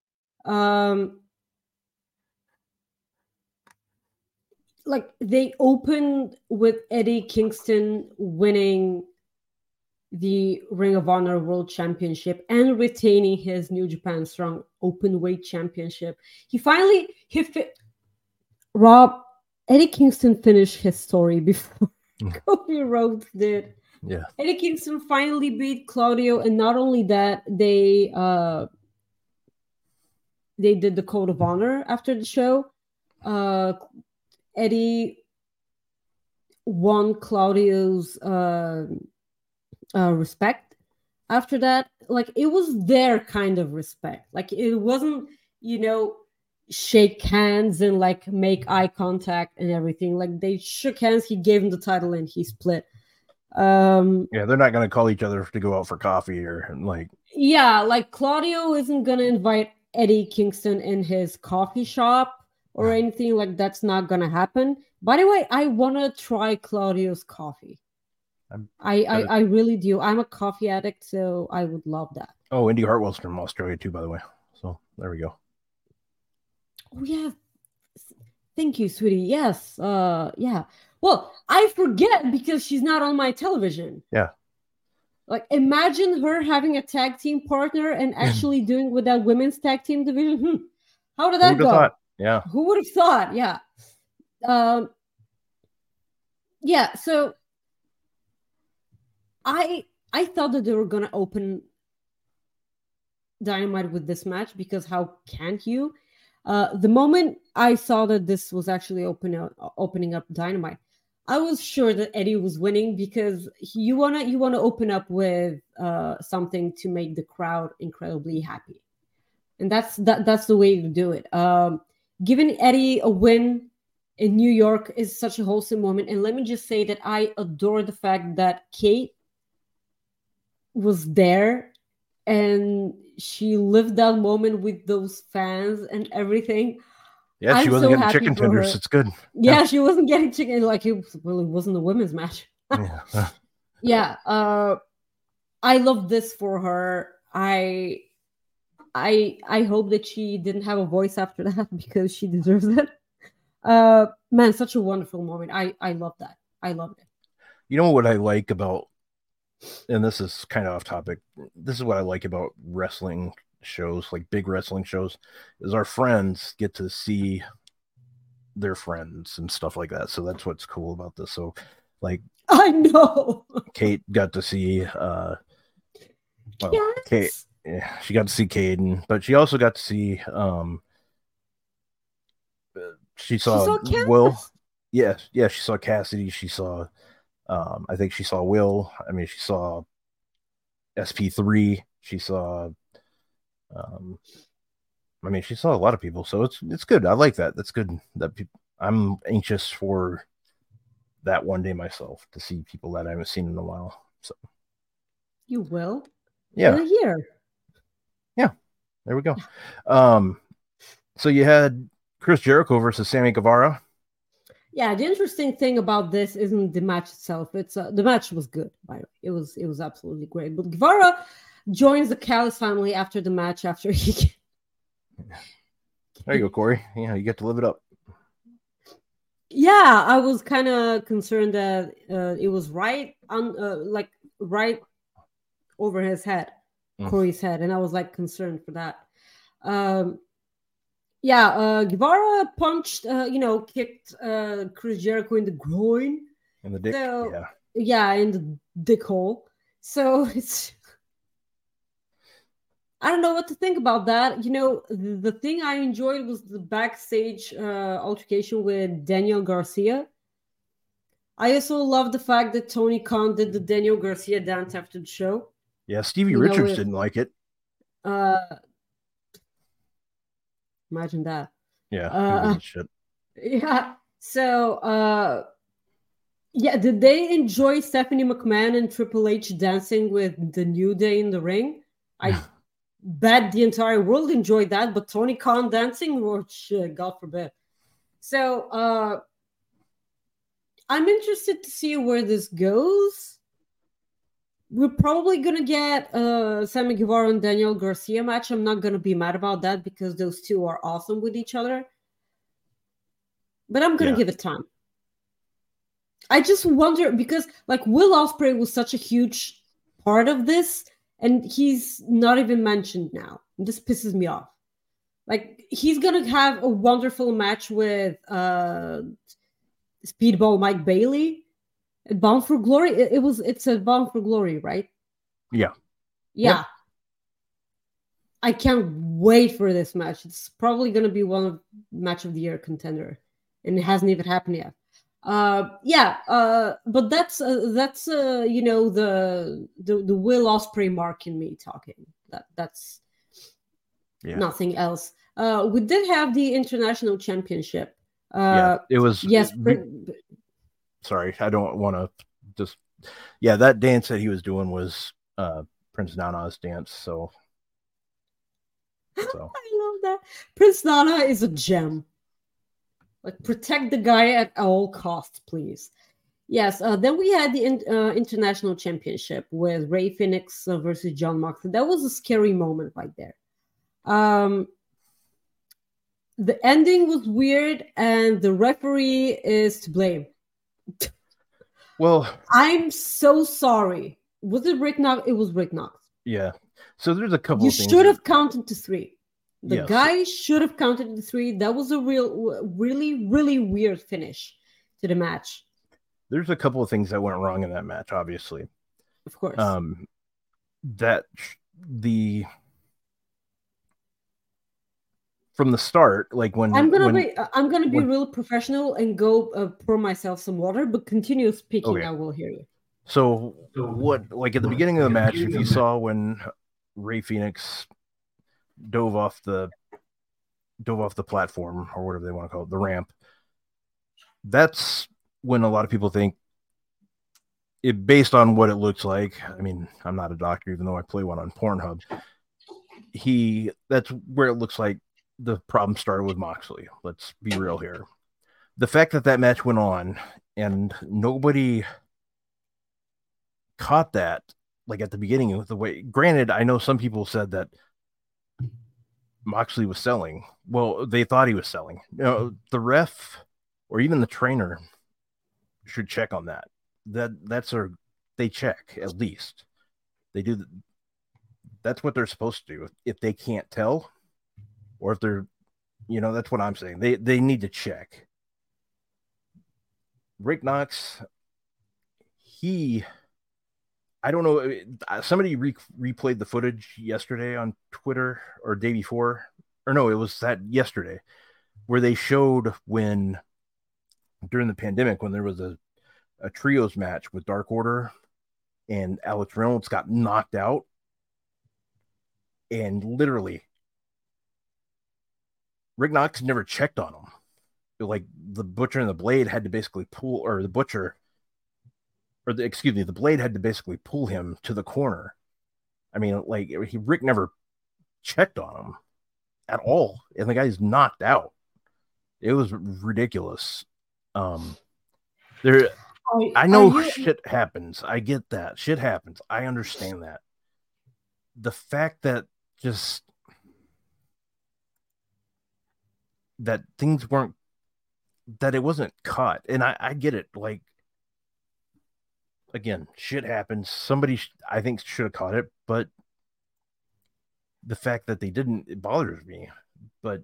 Like, they opened with Eddie Kingston winning the Ring of Honor World Championship and retaining his New Japan Strong Openweight Championship. Rob, Eddie Kingston finished his story before Cody Rhodes did. Yeah. Eddie Kingston finally beat Claudio, and not only that, they did the Code of Honor after the show. Eddie won Claudio's respect after that. Like, it was their kind of respect. Like, it wasn't, shake hands and like make eye contact and everything. Like, they shook hands, he gave him the title, and he split. Yeah, they're not going to call each other to go out for coffee or like. Yeah, like Claudio isn't going to invite Eddie Kingston in his coffee shop or anything. Like, that's not going to happen. By the way, I want to try Claudio's coffee. I really do. I'm a coffee addict, so I would love that. Oh, Indy Hartwell's from Australia too, by the way. So there we go. Oh yeah, thank you, sweetie. Yes, yeah. Well, I forget because she's not on my television. Yeah. Like, imagine her having a tag team partner and actually doing with that women's tag team division. How did that go? Thought? Yeah. Who would have thought? Yeah. Yeah. So I thought that they were gonna open Dynamite with this match, because how can't you? The moment I saw that this was actually opening up Dynamite, I was sure that Eddie was winning, because you wanna open up with something to make the crowd incredibly happy, and that's the way to do it. Giving Eddie a win in New York is such a wholesome moment, and let me just say that I adore the fact that Kate was there and she lived that moment with those fans and everything. Yeah, she wasn't getting chicken tenders. It's good. Yeah, she wasn't getting chicken. Like, it wasn't a women's match. Yeah. Yeah. I love this for her. I hope that she didn't have a voice after that, because she deserves it. Man, such a wonderful moment. I love that. I loved it. You know what I like about, and this is kind of off topic, this is what I like about wrestling shows, like big wrestling shows, is our friends get to see their friends and stuff like that. So that's what's cool about this. So, like, I know Kate got to see yes. Kate, yeah, she got to see Caden, but she also got to see she saw Will. Yeah, she saw Cassidy, she saw I think she saw Will. I mean, she saw SP3. She saw, I mean, she saw a lot of people. So it's good. I like that. That's good. I'm anxious for that one day myself, to see people that I haven't seen in a while. So you will. Yeah. In a year. Yeah. There we go. So you had Chris Jericho versus Sammy Guevara. Yeah, the interesting thing about this isn't the match itself. It's the match was good, by the way. It was absolutely great. But Guevara joins the Callis family after the match. After he, there you go, Corey. Yeah, you get to live it up. Yeah, I was kind of concerned that it was right over his head, Corey's head, and I was like concerned for that. Guevara punched, kicked Chris Jericho in the groin. In the dick, in the dick hole. So it's, I don't know what to think about that. The thing I enjoyed was the backstage altercation with Daniel Garcia. I also love the fact that Tony Khan did the Daniel Garcia dance after the show. Yeah, Stevie Richards didn't like it. Imagine that. Yeah, shit. Yeah. So, did they enjoy Stephanie McMahon and Triple H dancing with the New Day in the ring? I bet the entire world enjoyed that, but Tony Khan dancing, or shit, God forbid. So, I'm interested to see where this goes. We're probably going to get Sammy Guevara and Daniel Garcia match. I'm not going to be mad about that because those two are awesome with each other. But I'm going to give it time. I just wonder, because like Will Ospreay was such a huge part of this, and he's not even mentioned now. This pisses me off. Like, he's going to have a wonderful match with Speedball Mike Bailey at Bound for Glory. It's a Bound for Glory, right? Yeah. Yep. I can't wait for this match. It's probably going to be one of match of the year contender, and it hasn't even happened yet. But that's you know, the Will Ospreay mark in me talking. That's nothing else. We did have the International Championship. It was. Yes. Sorry, I don't want to just. Yeah, that dance that he was doing was Prince Nana's dance. So. I love that. Prince Nana is a gem. Like, protect the guy at all costs, please. Yes. Then we had the International Championship with Rey Fenix versus Jon Moxley. That was a scary moment right there. The ending was weird, and the referee is to blame. Well, I'm so sorry. Was it Rick Knox? It was Rick Knox. Yeah. So there's a couple you of things. You should have counted to 3. The Yes. guy should have counted to 3. That was a really, really weird finish to the match. There's a couple of things that went wrong in that match, obviously. Of course. From the start, like when I'm gonna be real professional and go pour myself some water, but continue speaking. Okay. I will hear you. So what, like at the beginning of the match, if you saw when Rey Fenix dove off the platform, or whatever they want to call it, the ramp, that's when a lot of people think it, based on what it looks like. I mean, I'm not a doctor, even though I play one on Pornhub. That's where it looks like the problem started with Moxley. Let's be real here. The fact that match went on and nobody caught that, like at the beginning, with the way, granted, I know some people said that Moxley was selling. Well, they thought he was selling. You know, the ref or even the trainer should check on that. They check, at least. They do. That's what they're supposed to do. If they can't tell, or if they're, you know, that's what I'm saying. They need to check. Rick Knox, I don't know. Somebody replayed the footage yesterday on Twitter, or day before, or no, it was that yesterday, where they showed when, during the pandemic, when there was a trios match with Dark Order and Alex Reynolds got knocked out, and literally Rick Knox never checked on him. Like, the Butcher and the Blade had to basically pull, or the Butcher, or the Blade had to basically pull him to the corner. I mean, like, Rick never checked on him at all, and the guy's knocked out. It was ridiculous. I know shit happens. I get that. Shit happens. I understand that. The fact that that things weren't, that it wasn't caught, and I get it. Like, again, shit happens. Somebody, I think, should have caught it, but the fact that they didn't, it bothers me. But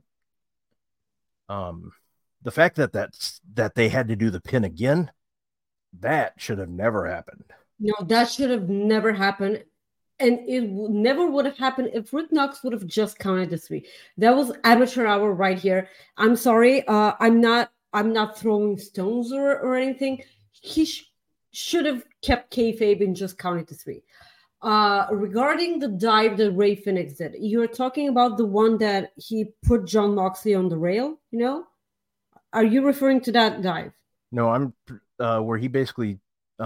the fact that they had to do the pin again, that should have never happened. No, that should have never happened. And it never would have happened if Rick Knox would have just counted to 3. That was amateur hour right here. I'm sorry. I'm not throwing stones or anything. should have kept kayfabe and just counted to 3. Regarding the dive that Rey Fenix did, you're talking about the one that he put Jon Moxley on the rail, you know? Are you referring to that dive? No, I'm where he basically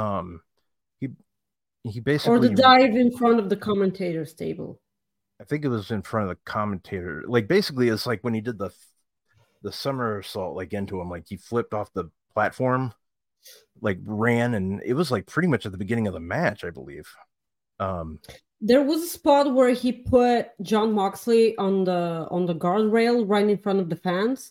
he basically, or the dive in front of the commentator's table. I think it was in front of the commentator. Like basically, it's like when he did the somersault like into him, like he flipped off the platform, like ran, and it was like pretty much at the beginning of the match, I believe. There was a spot where he put Jon Moxley on the guardrail right in front of the fans,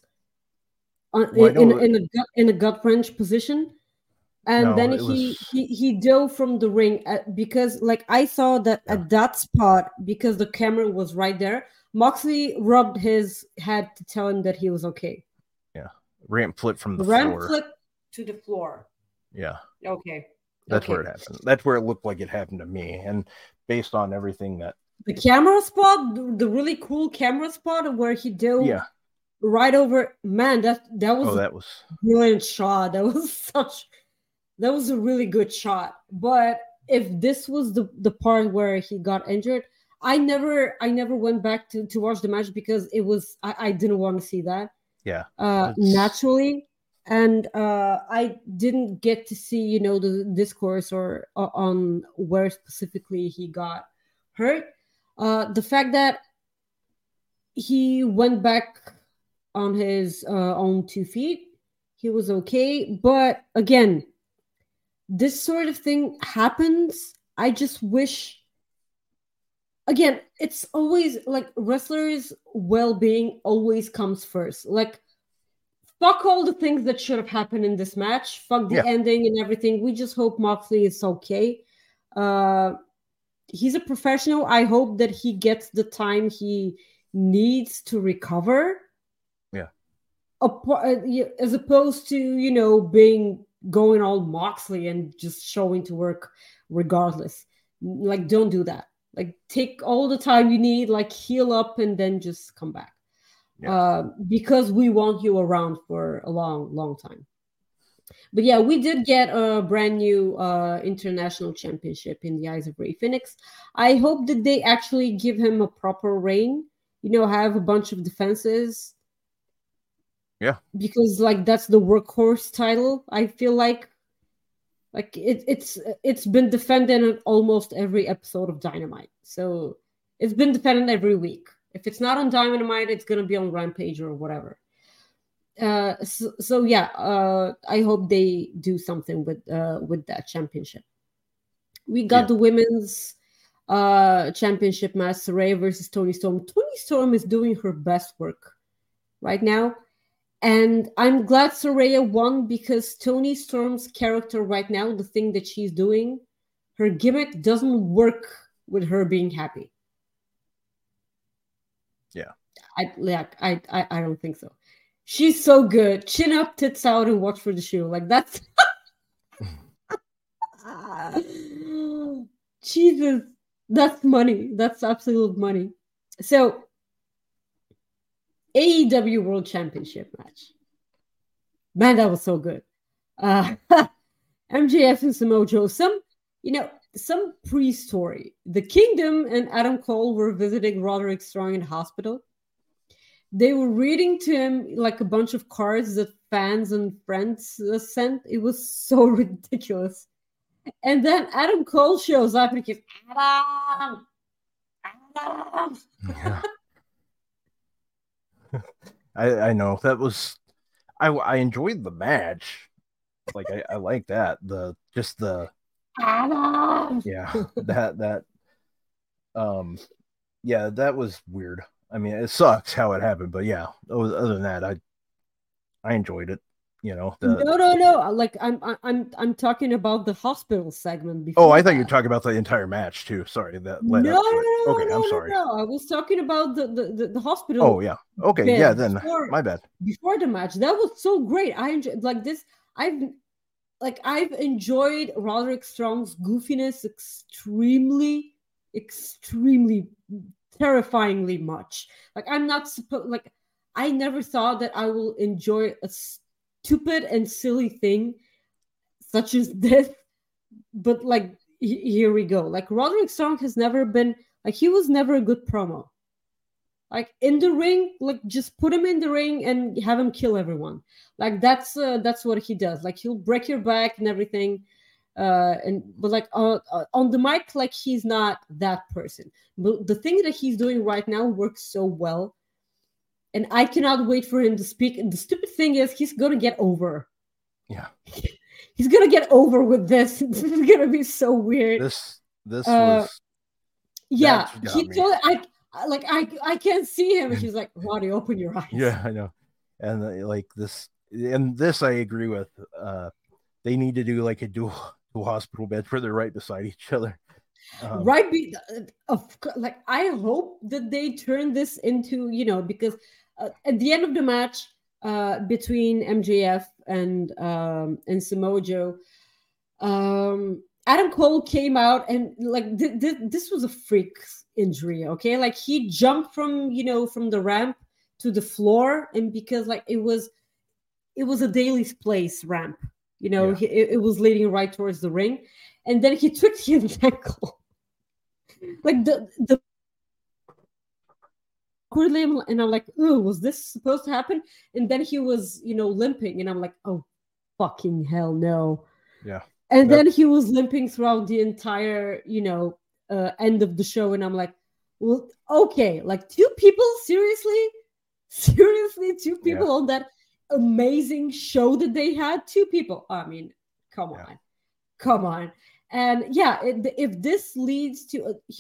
in a gut wrench position, and then he dove from the ring because like I saw that at that spot, because the camera was right there, Moxley rubbed his head to tell him that he was okay. Yeah, ramp flip from the floor. Ramp flip to the floor. Yeah. Okay. That's where it happened. That's where it looked like it happened to me. And based on everything that the camera spot, the really cool camera spot where he dove right over, man, that was that was brilliant shot. That was a really good shot. But if this was the part where he got injured, I never went back to watch the match because it was I didn't want to see that. Yeah. Naturally. And I didn't get to see, the discourse or on where specifically he got hurt. The fact that he went back on his own 2 feet, he was okay. But again, this sort of thing happens. I just wish, again, it's always like wrestlers' well-being always comes first. Like, fuck all the things that should have happened in this match. Fuck the ending and everything. We just hope Moxley is okay. He's a professional. I hope that he gets the time he needs to recover. Yeah. As opposed to, going all Moxley and just showing to work regardless. Like, don't do that. Like, take all the time you need, like, heal up and then just come back. Because we want you around for a long time. But yeah, we did get a brand new international championship in the eyes of Rey Fenix. I hope that they actually give him a proper reign, have a bunch of defenses. Yeah. Because that's the workhorse title. I feel like it's been defended in almost every episode of Dynamite. So it's been defended every week. If it's not on Dynamite, it's going to be on Rampage or whatever. I hope they do something with that championship. We got the women's championship match, Saraya versus Toni Storm. Toni Storm is doing her best work right now. And I'm glad Saraya won because Toni Storm's character right now, the thing that she's doing, her gimmick doesn't work with her being happy. Yeah. I don't think so. She's so good. Chin up, tits out, and watch for the shoe. Like that's Jesus. That's money. That's absolute money. So AEW World Championship match. Man, that was so good. MJF and Samoa Joe. Some pre-story. The Kingdom and Adam Cole were visiting Roderick Strong in the hospital. They were reading to him like a bunch of cards that fans and friends sent. It was so ridiculous. And then Adam Cole shows up and he goes, Adam! Yeah. I know. That was... I enjoyed the match. Like, I like that. Adam! Yeah, that was weird. I mean, it sucks how it happened, but yeah, other than that, I enjoyed it. No. Like I'm talking about the hospital segment before. Oh, I thought you were talking about the entire match too. Sorry, that led up to it. Okay, I'm sorry. No, I was talking about the hospital. Oh yeah. Okay, yeah. Then my bad. Before the match, that was so great. I enjoyed this. I've enjoyed Roderick Strong's goofiness extremely, terrifyingly much. Like I'm not supposed. Like I never thought that I will enjoy a stupid and silly thing such as this. But like, here we go. Like, Roderick Strong has never been like, he was never a good promo. Like, in the ring, like, just put him in the ring and have him kill everyone. Like, that's what he does. Like, he'll break your back and everything. But like on the mic, like, he's not that person. But the thing that he's doing right now works so well, and I cannot wait for him to speak. And the stupid thing is, he's gonna get over. Yeah, he's gonna get over with this. This is gonna be so weird. This was. Yeah, he told I can't see him, and she's like, "Roddy, open your eyes." Yeah, I know, and like this, and this I agree with. They need to do like a dual hospital bed where they're right beside each other. Right. Like, I hope that they turn this into, because at the end of the match between MJF and Samoa Joe, Adam Cole came out and like this was a freak injury. Okay. Like, he jumped from the ramp to the floor, and because like it was a Daily's Place ramp. It was leading right towards the ring, and then he took his ankle, like the awkwardly, and I'm like, "Ooh, was this supposed to happen?" And then he was, limping, and I'm like, "Oh, fucking hell, no!" Yeah. And then he was limping throughout the entire, end of the show, and I'm like, "Well, okay, like, two people, seriously, two people on that amazing show that they had, two people. I mean, come on. And if this leads to he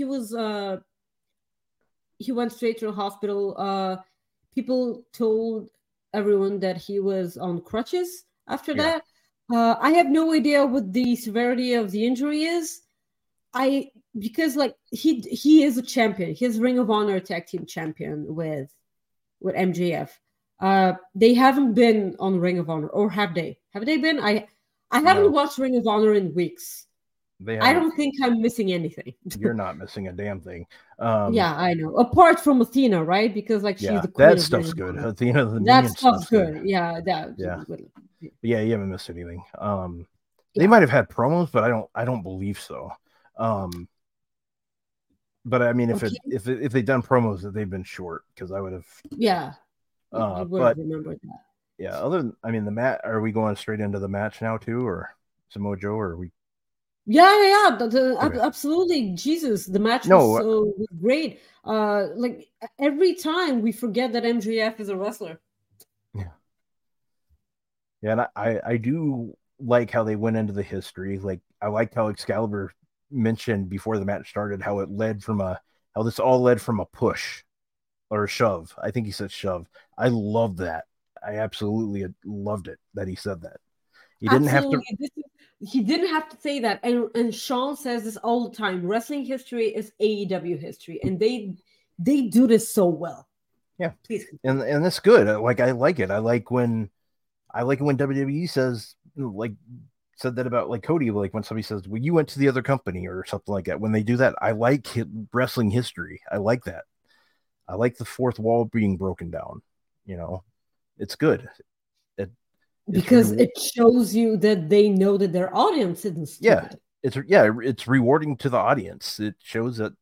went straight to the hospital. People told everyone that he was on crutches after that. I have no idea what the severity of the injury is. Because like he is a champion. He's Ring of Honor tag team champion with MJF. They haven't been on Ring of Honor, or have they? Have they been? I haven't watched Ring of Honor in weeks. I don't think I'm missing anything. You're not missing a damn thing. Yeah, I know. Apart from Athena, right? Because like she's the queen. That stuff's good. Athena, that stuff's good. Yeah, good. Yeah, you haven't missed anything. They might have had promos, but I don't believe so. But I mean, if they'd done promos, they've been short, because I would have. Yeah. I would have remembered that. Yeah. The match. Are we going straight into the match now too, or Samoa Joe, or are we? Yeah. Okay. Absolutely. Jesus, the match was so great. Like, every time we forget that MJF is a wrestler. Yeah. Yeah, and I do like how they went into the history. Like, I liked how Excalibur mentioned before the match started how this all led from a push or a shove. I think he said shove. I love that. I absolutely loved it that he said that. He didn't have to. He didn't have to say that. And Sean says this all the time. Wrestling history is AEW history, and they do this so well. Yeah, please. And that's good. Like, I like it. I like when WWE said that about like Cody. Like, when somebody says, "Well, you went to the other company," or something like that. When they do that, I like wrestling history. I like that. I like the fourth wall being broken down. It's good. Because it shows you that they know that their audience isn't stupid. It's rewarding to the audience. It shows that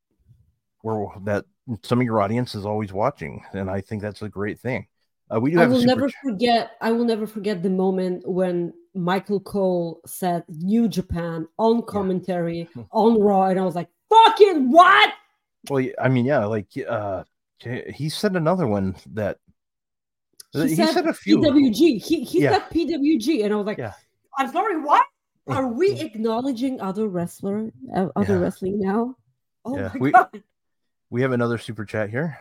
some of your audience is always watching, and I think that's a great thing. I will never forget the moment when Michael Cole said New Japan on commentary on Raw, and I was like, "Fucking what?" Well, I mean, he said another one that. He said a few. PWG. He said PWG, and I was like, "I'm sorry, what? Are we acknowledging other wrestling now?" Oh my god! We have another super chat here.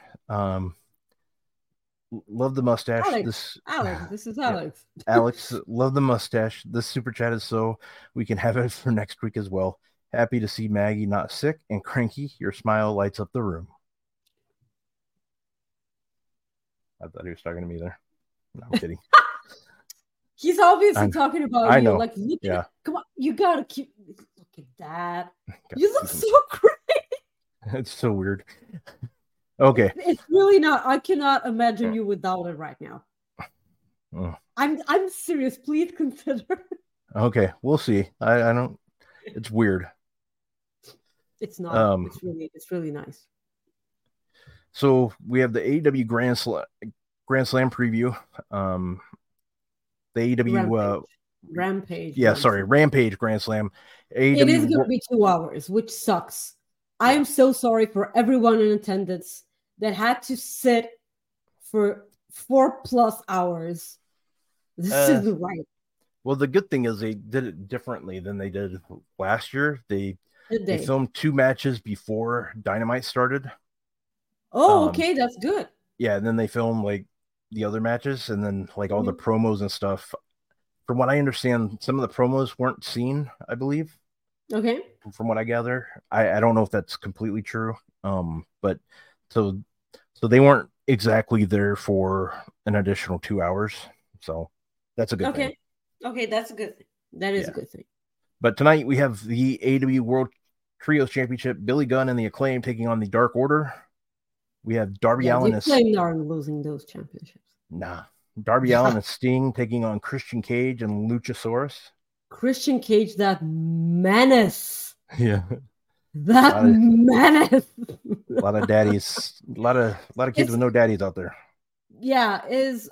Love the mustache. Alex, this is Alex. Alex, love the mustache. This super chat is so we can have it for next week as well. Happy to see Maggie not sick and cranky. Your smile lights up the room. I thought he was talking to me there. No, I'm kidding. He's obviously talking about you. I know. Like, come on, you gotta keep. Look at that. You look so great. It's so weird. Okay. It's really not. I cannot imagine you without it right now. I'm serious. Please consider. Okay, we'll see. I don't. It's weird. It's not. It's really nice. So we have the AEW Grand Slam preview. The AEW Rampage. Yeah, sorry, Rampage Grand Slam. AEW, it is going to be 2 hours, which sucks. I am so sorry for everyone in attendance that had to sit for 4+ hours. This isn't right. Well, the good thing is they did it differently than they did last year. They filmed 2 matches before Dynamite started. Oh, okay, that's good. Yeah, and then they filmed like the other matches, and then like all the promos and stuff. From what I understand, some of the promos weren't seen, I believe. Okay. From what I gather, I don't know if that's completely true. But so they weren't exactly there for an additional 2 hours. So that's a good thing. Okay, that's a good thing. That is a good thing. But tonight we have the AEW World Trios Championship, Billy Gunn and the Acclaim taking on the Dark Order. We have Darby Allin. The Acclaim aren't losing those championships. Nah. Darby Allin and Sting taking on Christian Cage and Luchasaurus. Christian Cage, that menace. Yeah. That menace. A lot of daddies. A lot of kids with no daddies out there. Yeah, is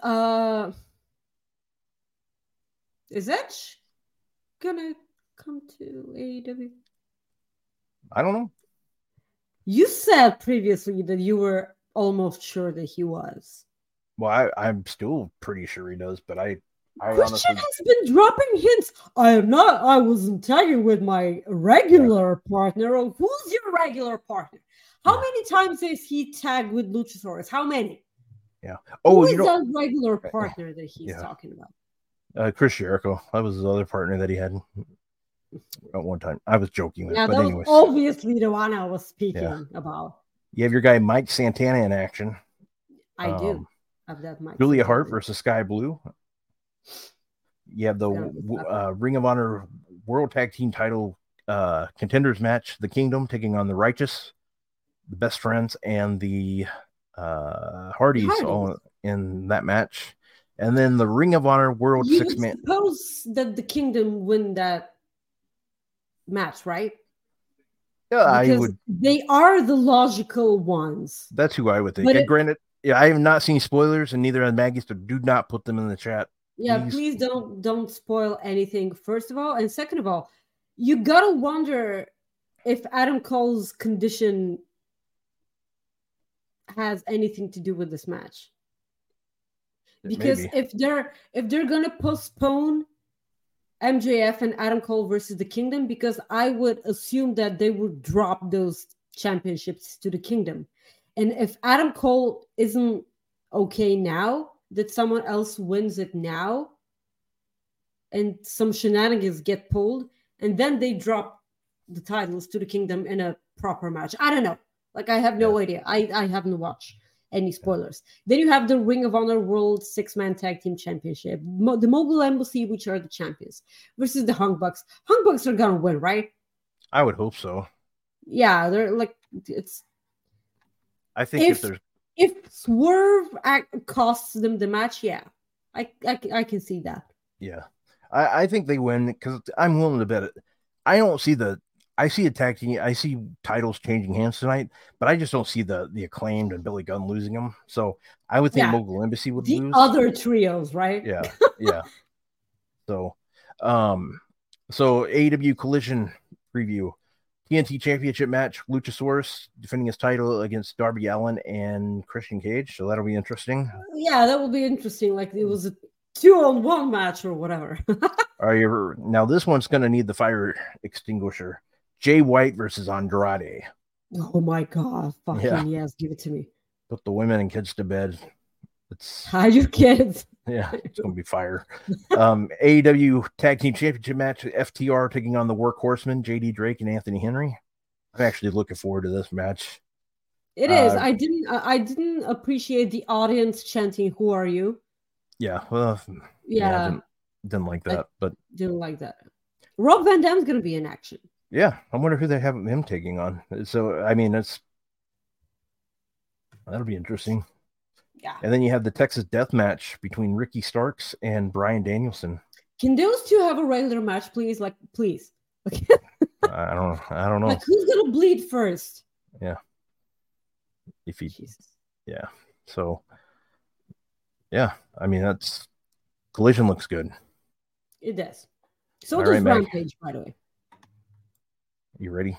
Edge gonna come to AEW? I don't know. You said previously that you were almost sure that he was. Well, I'm still pretty sure he does, but I Christian honestly has been dropping hints. I wasn't tagging with my regular partner. Oh, who's your regular partner? How many times has he tagged with Luchasaurus? How many? Yeah. Oh, who is that regular partner that he's talking about? Chris Jericho. That was his other partner that he had at one time. I was joking with, but anyways. Was obviously the one I was speaking about. You have your guy Mike Santana in action. I do. Julia Hart versus Sky Blue. You have the Ring of Honor World Tag Team Title contenders match. The Kingdom taking on the Righteous, the Best Friends, and the Hardys all in that match. And then the Ring of Honor World Six-Man. Suppose that the Kingdom win that match, right? Yeah, because I would. They are the logical ones. That's who I would think. Granted, I have not seen spoilers, and neither has Maggie, so do not put them in the chat. Yeah, please don't spoil anything, first of all. And second of all, you gotta wonder if Adam Cole's condition has anything to do with this match. Because if they're gonna postpone MJF and Adam Cole versus the Kingdom, because I would assume that they would drop those championships to the Kingdom. And if Adam Cole isn't okay now, that someone else wins it now, and some shenanigans get pulled, and then they drop the titles to the Kingdom in a proper match. I don't know. Like, I have no idea. I haven't watched any spoilers. Then you have the Ring of Honor World Six-Man Tag Team Championship, the Mogul Embassy, which are the champions, versus the Hung Bucks. Hung Bucks are gonna win, right? I would hope so. Yeah, they're like, it's. I think if Swerve costs them the match, I can see that. Yeah, I think they win because I'm willing to bet it. I see a tag team. I see titles changing hands tonight, but I just don't see the Acclaimed and Billy Gunn losing them. So I would think Mogul Embassy would lose. The other trios, right? Yeah. So AEW Collision preview. TNT Championship match, Luchasaurus defending his title against Darby Allin and Christian Cage. So that'll be interesting. Yeah, that will be interesting. Like it was a 2-on-1 match or whatever. Now this one's going to need the fire extinguisher. Jay White versus Andrade. Oh my God. Fucking yes, give it to me. Put the women and kids to bed. Hide your kids. Yeah, it's going to be fire. AEW Tag Team Championship match, FTR taking on the Workhorsemen, JD Drake and Anthony Henry. I'm actually looking forward to this match. It is. I didn't appreciate the audience chanting, "Who are you?" Yeah, well, didn't like that, but didn't like that. Rob Van Dam's going to be in action. Yeah, I wonder who they have him taking on. So, I mean, that'll be interesting. Yeah. And then you have the Texas Death Match between Ricky Starks and Bryan Danielson. Can those two have a regular match, please? Like, please. I don't know. Like, who's gonna bleed first? Yeah. If he, Jesus. yeah. So, yeah. I mean, that's Collision looks good. It does. So All does right, Meg. Rampage, by the way. You ready?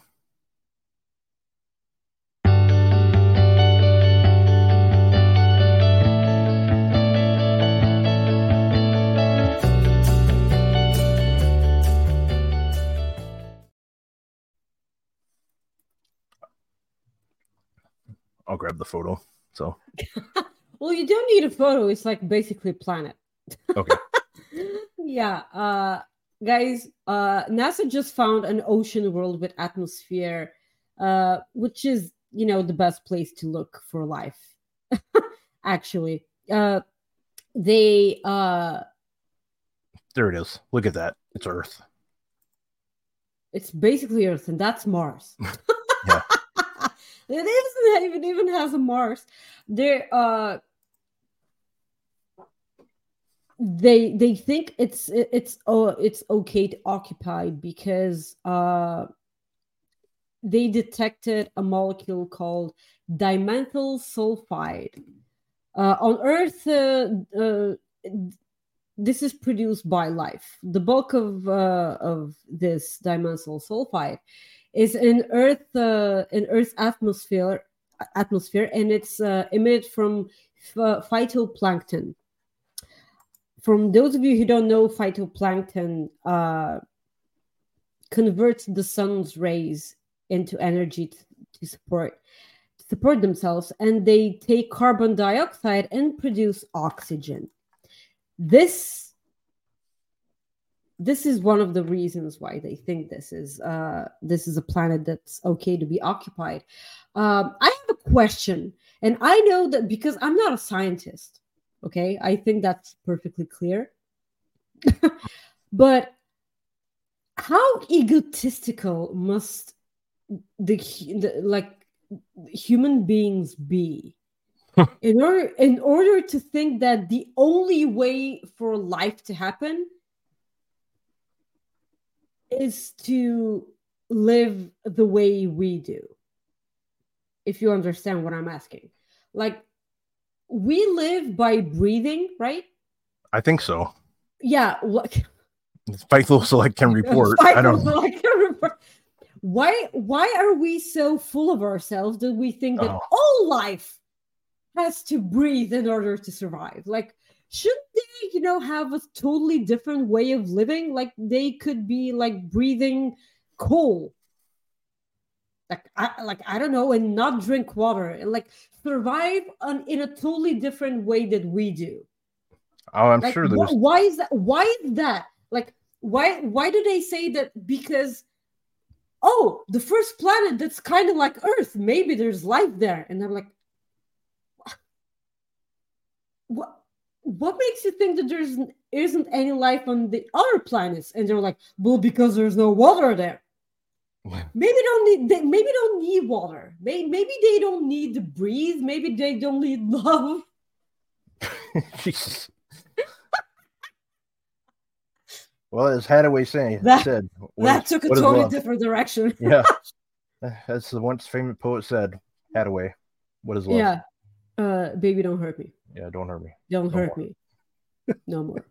I'll grab the photo. So, well, you don't need a photo. It's like basically a planet. Okay. Yeah. Guys, NASA just found an ocean world with atmosphere, which is, the best place to look for life. Actually, they there it is. Look at that. It's Earth. It's basically Earth, and that's Mars. Yeah. It even has a Mars. They think it's okay to occupy because they detected a molecule called dimethyl sulfide on Earth. This is produced by life. The bulk of this dimethyl sulfide is in Earth's atmosphere, and it's emitted from phytoplankton. From those of you who don't know, phytoplankton converts the sun's rays into energy to support themselves, and they take carbon dioxide and produce oxygen. This is one of the reasons why they think this is a planet that's okay to be occupied. I have a question, and I know that because I'm not a scientist. Okay, I think that's perfectly clear. But how egotistical must the human beings be in order to think that the only way for life to happen is to live the way we do? If you understand what I'm asking. Like, we live by breathing, right? I think so. Yeah. Fightful Select can report. I don't know. Why are we so full of ourselves that we think that all life has to breathe in order to survive? Like, shouldn't they, have a totally different way of living? Like, they could be like breathing coal. I don't know, and not drink water, and like survive in a totally different way that we do. Oh, I'm sure there's. Why is that? Why is that? Like, why do they say that? Because, the first planet that's kind of like Earth, maybe there's life there, and I'm like, what makes you think that there isn't any life on the other planets? And they're like, well, because there's no water there. Maybe don't need water. Maybe they don't need to breathe. Maybe they don't need love. Jesus. Well, as Hathaway said, that took a totally different direction. Yeah, that's the once famous poet said. Hathaway, what is love? Yeah, baby, don't hurt me. Yeah, don't hurt me. Don't hurt me. No more.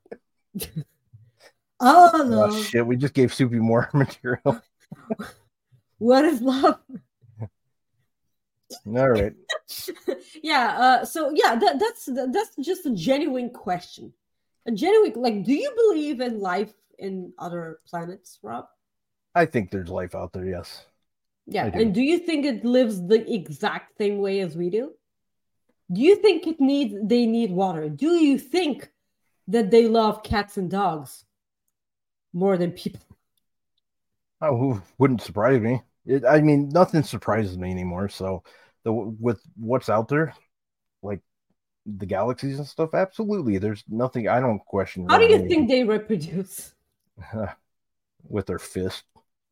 Oh, shit! We just gave Soupy more material. What is love? All right. Yeah. So yeah, that's just a genuine question. A genuine, like, do you believe in life in other planets, Rob? I think there's life out there. Yes. Yeah. And do you think it lives the exact same way as we do? Do you think they need water? Do you think that they love cats and dogs more than people? Oh, wouldn't surprise me. Nothing surprises me anymore. So, with what's out there, like the galaxies and stuff, absolutely. There's nothing. I don't question. How do you think they reproduce? With their fist.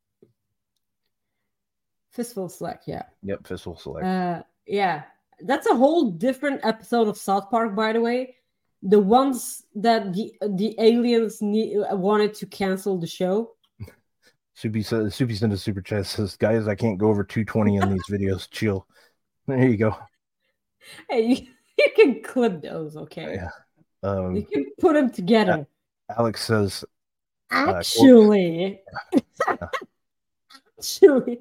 Fistful Select, yeah. Yep, Fistful Select. Yeah. That's a whole different episode of South Park, by the way. the ones that the aliens wanted to cancel the show. Soupy sent a super chat, says, guys, I can't go over 220 in these videos. Chill. There you go. Hey, you can clip those, okay? Yeah. You can put them together. Alex says, actually, actually.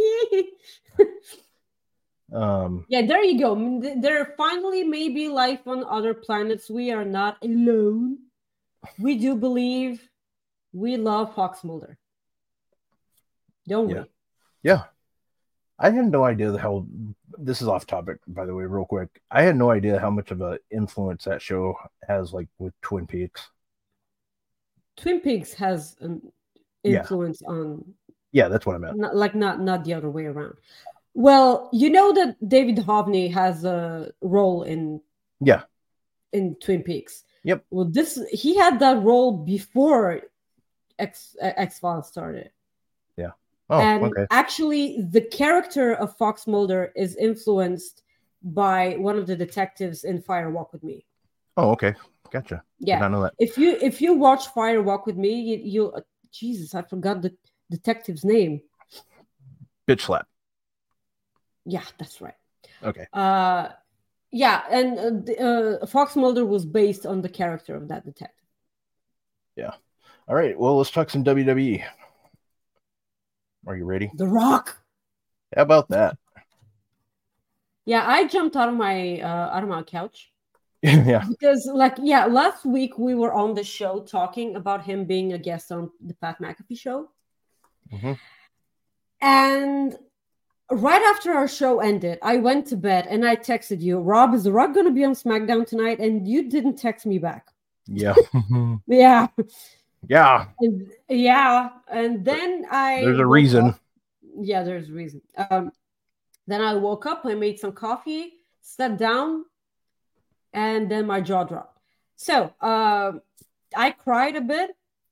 Yeah, there you go. There finally may be life on other planets. We are not alone. We do believe. We love Fox Mulder. Don't we? Yeah. I had no idea how, this is off topic, by the way, real quick. I had no idea how much of an influence that show has, like, with Twin Peaks. Twin Peaks has an influence on... Yeah, that's what I meant. Not the other way around. Well, you know that David Duchovny has a role in Twin Peaks. Yep. Well, he had that role before X-Files started. Yeah. Oh, and okay. Actually, the character of Fox Mulder is influenced by one of the detectives in Fire Walk with Me. Oh, okay. Gotcha. Yeah. Did not know that. If you watch Fire Walk with Me, you'll Jesus, I forgot the detective's name. Bitch Slap. Yeah, that's right. Okay. Yeah, and Fox Mulder was based on the character of that detective. Yeah. All right. Well, let's talk some WWE. Are you ready? The Rock. How about that? Yeah, I jumped out of my couch. Yeah. Because last week we were on the show talking about him being a guest on the Pat McAfee show. Mm-hmm. And right after our show ended, I went to bed and I texted you, Rob, is The Rock going to be on SmackDown tonight? And you didn't text me back. Yeah. Yeah. Yeah. And then there's a reason. Yeah, there's a reason. Then I woke up, I made some coffee, stepped down, and then my jaw dropped. So I cried a bit.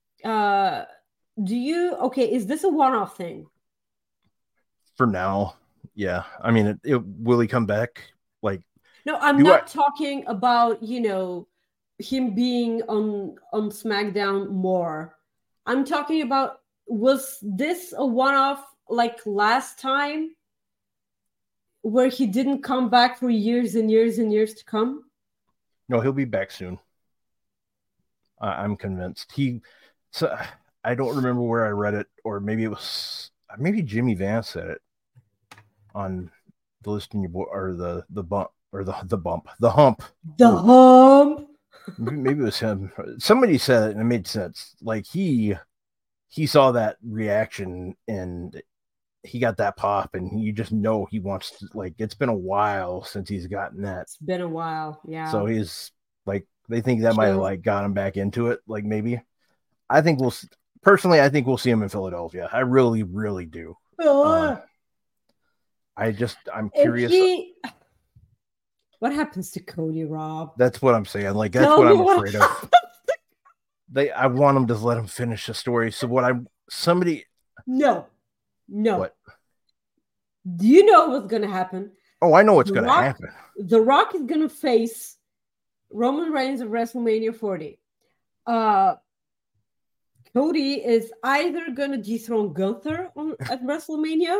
Is this a one-off thing? For now, yeah. I mean, will he come back? Like, no, I'm not talking about, him being on SmackDown more. I'm talking about, was this a one-off like last time where he didn't come back for years and years and years to come? No, he'll be back soon. I'm convinced. So I don't remember where I read it, or maybe Jimmy Vance said it on the listing your boy, or the bump, or the hump. The hump. Maybe it was him. Somebody said it and it made sense. Like he saw that reaction and he got that pop, and you just know he wants to, like, it's been a while since he's gotten that. It's been a while, yeah. So he's like, they think that might have like got him back into it. Like, maybe. I think we'll see him in Philadelphia. I really, really do. I'm curious. What happens to Cody, Rob? That's what I'm saying. Like, that's what I'm afraid of. I want them to let him finish the story. So No. What? Do you know what's going to happen? Oh, I know what's going to happen. The Rock is going to face Roman Reigns at WrestleMania 40. Cody is either going to dethrone Gunther at WrestleMania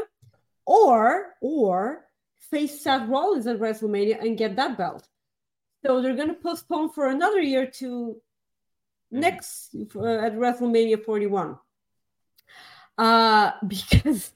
or face Seth Rollins at WrestleMania and get that belt. So they're going to postpone for another year to next at WrestleMania 41. Because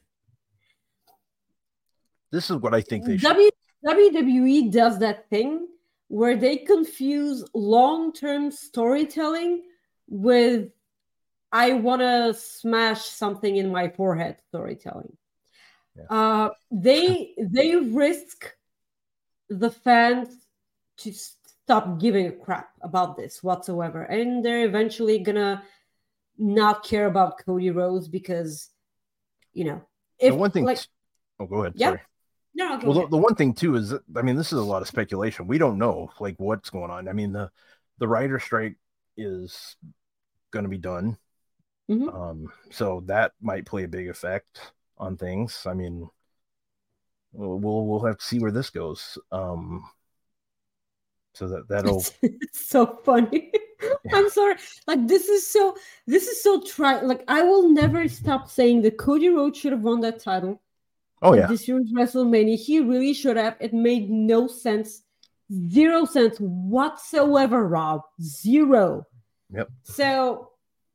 this is what I think they should. WWE does that thing where they confuse long-term storytelling with I want to smash something in my forehead storytelling. Yeah. They risk the fans to stop giving a crap about this whatsoever, and they're eventually gonna not care about Cody Rhodes because, if the one thing. Go ahead. Yeah. Sorry. No, go ahead. The one thing too is, I mean, this is a lot of speculation. We don't know like what's going on. I mean, the writer strike is going to be done. Mm-hmm. So that might play a big effect on things. I mean, we'll have to see where this goes. So that'll. It's so funny. Yeah. I'm sorry. Like this is so like I will never stop saying that Cody Rhodes should have won that title. Oh yeah. This year's WrestleMania, he really should have. It made no sense. 0 sense whatsoever, Rob. 0. Yep. So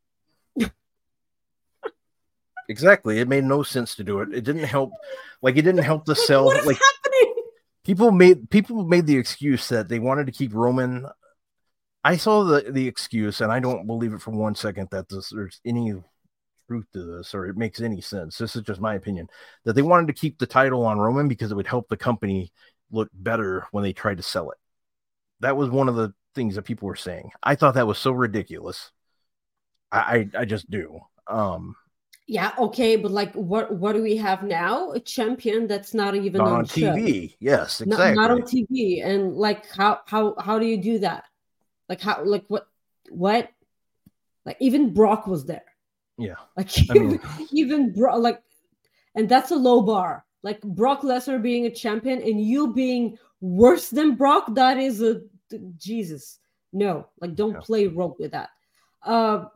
exactly, it made no sense to do it. It didn't help. Like it didn't help the sell. What is happening? People made the excuse that they wanted to keep Roman. I saw the excuse, and I don't believe it for 1 second that there's any truth to this, or it makes any sense. This is just my opinion, that they wanted to keep the title on Roman because it would help the company look better when they tried to sell it. That was one of the things that people were saying. I thought that was so ridiculous. I just do. Yeah, okay, but like what do we have now? A champion that's not even on TV. Show. Yes, exactly. Not on TV. And like how do you do that? Like how, like what like even Brock was there. Yeah. Like even Brock, like, and that's a low bar. Like Brock Lesnar being a champion and you being worse than Brock, that is a Jesus. No, like don't play rope with that. I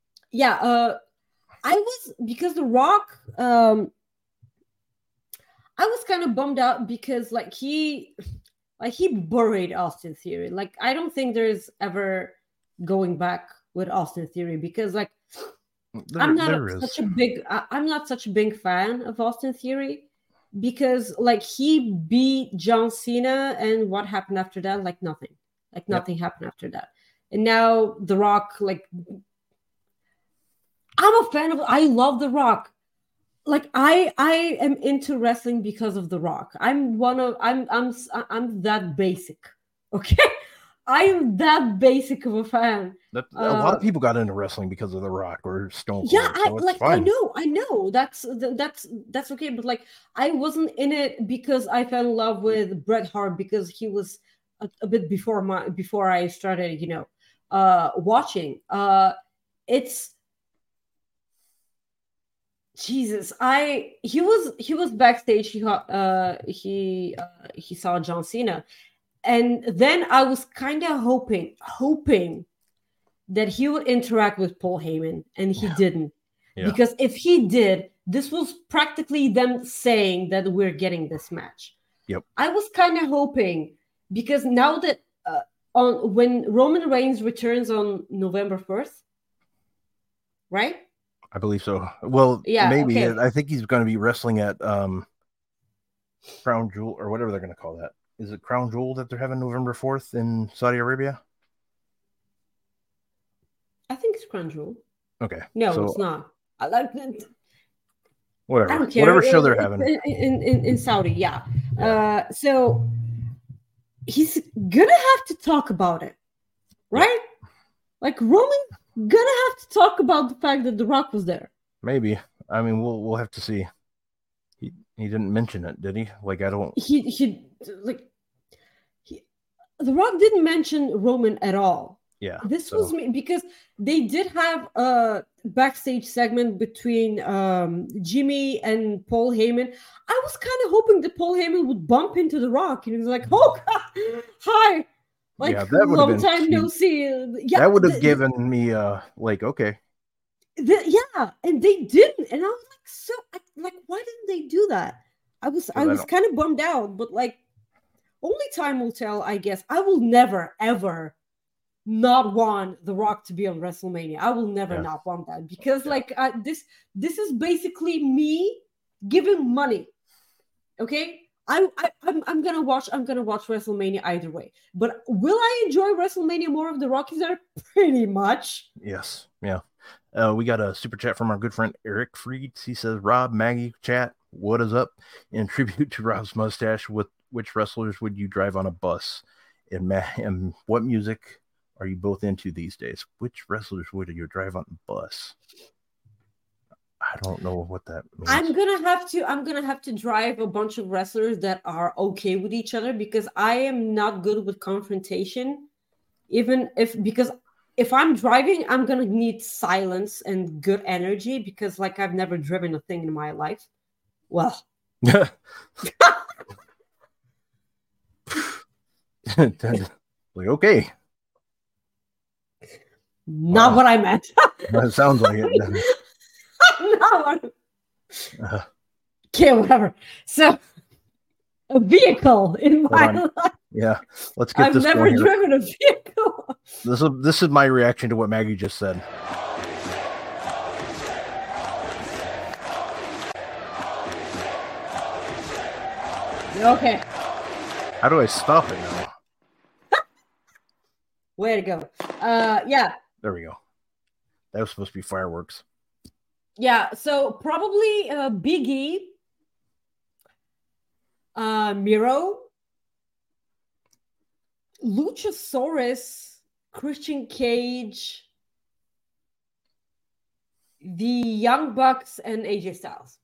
was, because The Rock, I was kind of bummed out because like he buried Austin Theory. Like I don't think there's ever going back with Austin Theory because like I'm not such a big fan of Austin Theory because like he beat John Cena and what happened after that? Like nothing. Like nothing happened after that. And now The Rock, like I'm a fan of, I love The Rock. Like I am into wrestling because of The Rock. I'm that basic. Okay. I am that basic of a fan. A lot of people got into wrestling because of The Rock or Stone Cold. Yeah, I know. That's okay. But like, I wasn't in it because I fell in love with Bret Hart because he was a bit before I started, watching. It's Jesus. He was backstage. He saw John Cena. And then I was kind of hoping that he would interact with Paul Heyman, and he didn't. Yeah. Because if he did, this was practically them saying that we're getting this match. Yep. I was kind of hoping, because now that when Roman Reigns returns on November 1st, right? I believe so. Well, yeah, maybe. Okay. I think he's going to be wrestling at Crown Jewel or whatever they're going to call that. Is it Crown Jewel that they're having November 4th in Saudi Arabia? I think it's Crown Jewel. Okay. No, it's not. I like whatever. I don't care. Whatever show they're having in Saudi, yeah. So he's gonna have to talk about it, right? Yeah. Like Roman gonna have to talk about the fact that The Rock was there. Maybe. I mean, we'll have to see. He didn't mention it, did he? Like I don't. The Rock didn't mention Roman at all. Yeah, this was me because they did have a backstage segment between Jimmy and Paul Heyman. I was kind of hoping that Paul Heyman would bump into The Rock, and he was like, "Oh, hi, like long time no see." Yeah, that would have given me like okay. And they didn't, and I was like, so like, why didn't they do that? I was kind of bummed out, but like, only time will tell, I guess. I will never ever not want The Rock to be on WrestleMania. I will never not want that because like this is basically me giving money. Okay, I'm gonna watch WrestleMania either way. But will I enjoy WrestleMania more if The Rock is there? Pretty much. Yes. Yeah. We got a super chat from our good friend Eric Fried. He says, Rob, Maggie, chat, what is up? In tribute to Rob's mustache, with which wrestlers would you drive on a bus? And what music are you both into these days? Which wrestlers would you drive on a bus? I don't know what that means. I'm gonna have to drive a bunch of wrestlers that are okay with each other because I am not good with confrontation. Because if I'm driving, I'm going to need silence and good energy because, like, I've never driven a thing in my life. Well. Like, okay. Not what I meant. That sounds like it. Not what. Okay, whatever. So, a vehicle in my life. Yeah, let's get I've this. I've never driven a vehicle. This is my reaction to what Maggie just said. Okay. How do I stop it now? Way to go. Yeah. There we go. That was supposed to be fireworks. Yeah, so probably Big E, Miro, Luchasaurus, Christian Cage, the Young Bucks, and AJ Styles.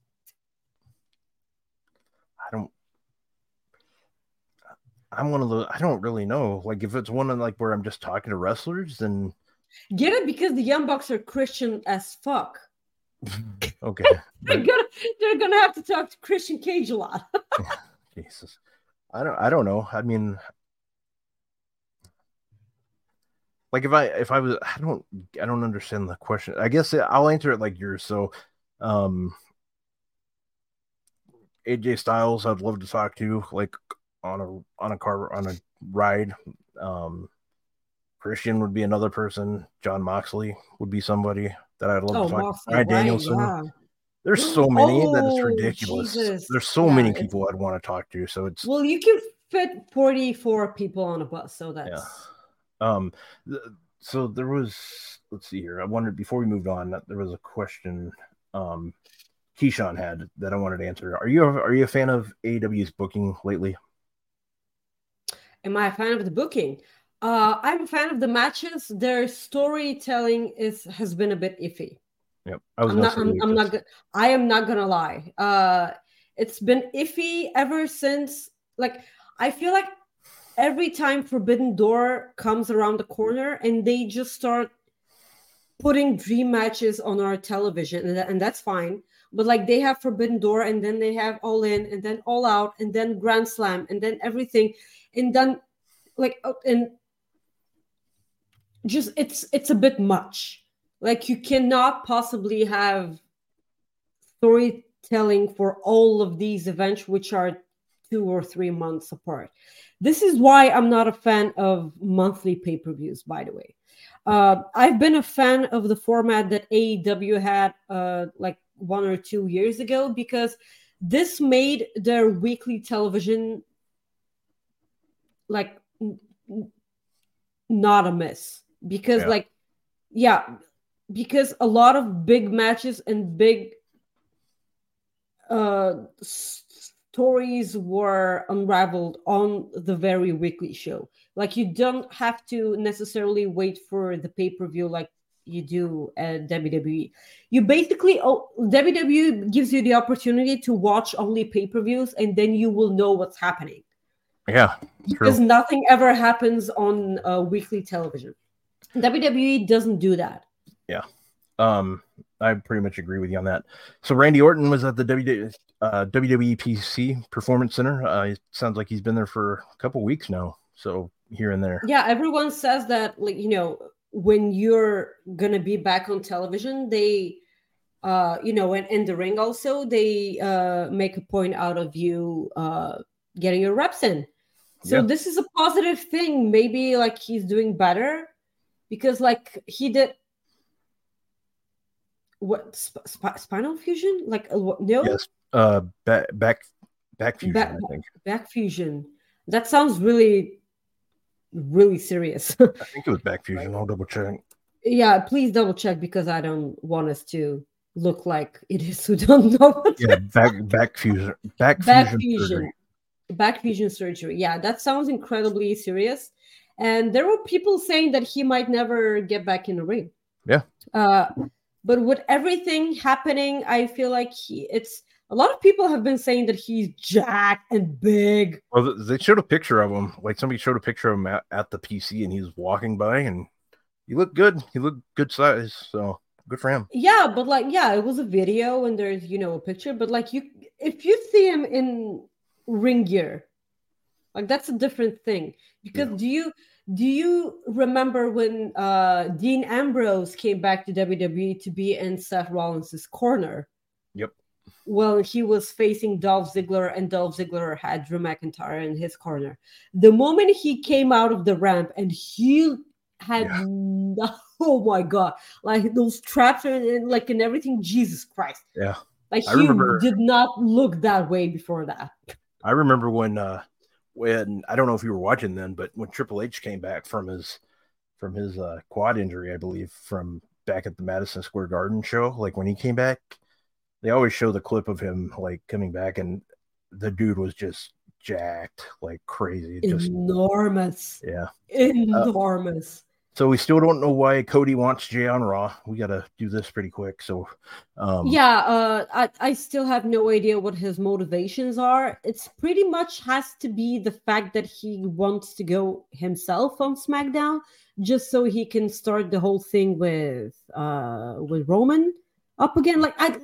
I'm one of those. I don't really know. Like, if it's one of like where I'm just talking to wrestlers, then get it, because the Young Bucks are Christian as fuck. Okay. they're gonna have to talk to Christian Cage a lot. Jesus. I don't know. I mean, like if I was, I don't understand the question. I guess I'll answer it like yours. So AJ Styles, I'd love to talk to, like on a ride. Christian would be another person. John Moxley would be somebody that I'd love to talk to. Bryan Danielson. Yeah. There's so many that it's ridiculous. Jesus. There's so many people I'd want to talk to. So it's, well, you can fit 44 people on a bus, so that's so there was, let's see here. I wondered before we moved on that there was a question Keyshawn had that I wanted to answer. Are you a fan of AEW's booking lately? Am I a fan of the booking? I'm a fan of the matches. Their storytelling has been a bit iffy. Yep. I am not gonna lie. It's been iffy ever since. Like, I feel like every time Forbidden Door comes around the corner and they just start putting dream matches on our television, and that's fine. But like, they have Forbidden Door, and then they have All In, and then All Out, and then Grand Slam, and then everything, and then like, and just it's a bit much. Like, you cannot possibly have storytelling for all of these events, which are 2 or 3 months apart. This is why I'm not a fan of monthly pay-per-views, by the way. I've been a fan of the format that AEW had like 1 or 2 years ago, because this made their weekly television like not a miss. Because because a lot of big matches and big stories were unraveled on the very weekly show. Like, you don't have to necessarily wait for the pay-per-view like you do at WWE. You basically, WWE gives you the opportunity to watch only pay-per-views, and then you will know what's happening. Yeah, because nothing ever happens on weekly television. WWE doesn't do that. Yeah. I pretty much agree with you on that. So Randy Orton was at the WWE PC Performance Center. It sounds like he's been there for a couple weeks now. So here and there. Yeah, everyone says that, like, when you're gonna be back on television, they and in the ring also, they make a point out of you getting your reps in. So this is a positive thing. Maybe like he's doing better, because like he did what spinal fusion? Like no? Yes. Back fusion, I think. Back fusion. That sounds really, really serious. I think it was back fusion. I'll double check. Yeah, please double check, because I don't want us to look like idiots who don't know. Back fusion. Back fusion. Back fusion surgery. Yeah, that sounds incredibly serious. And there were people saying that he might never get back in the ring. Yeah. But with everything happening, I feel like it's a lot of people have been saying that he's jacked and big. Well, they showed a picture of him. Like, somebody showed a picture of him at the PC, and he was walking by, and he looked good. He looked good size, so good for him. Yeah, but like, it was a video, and there's a picture. But like, if you see him in ring gear, like, that's a different thing. Because do Do you remember when Dean Ambrose came back to WWE to be in Seth Rollins' corner? Yep. Well, he was facing Dolph Ziggler, and Dolph Ziggler had Drew McIntyre in his corner. The moment he came out of the ramp and he had, oh my God, like those traps and like and everything, Jesus Christ. Yeah. Like he did not look that way before that. I remember when I don't know if you were watching then, but when Triple H came back from his quad injury, I believe, from back at the Madison Square Garden show, like when he came back, they always show the clip of him like coming back, and the dude was just jacked like crazy. Enormous. Yeah. Enormous. So we still don't know why Cody wants Jay on Raw. We got to do this pretty quick. So, I still have no idea what his motivations are. It's pretty much has to be the fact that he wants to go himself on SmackDown, just so he can start the whole thing with Roman up again.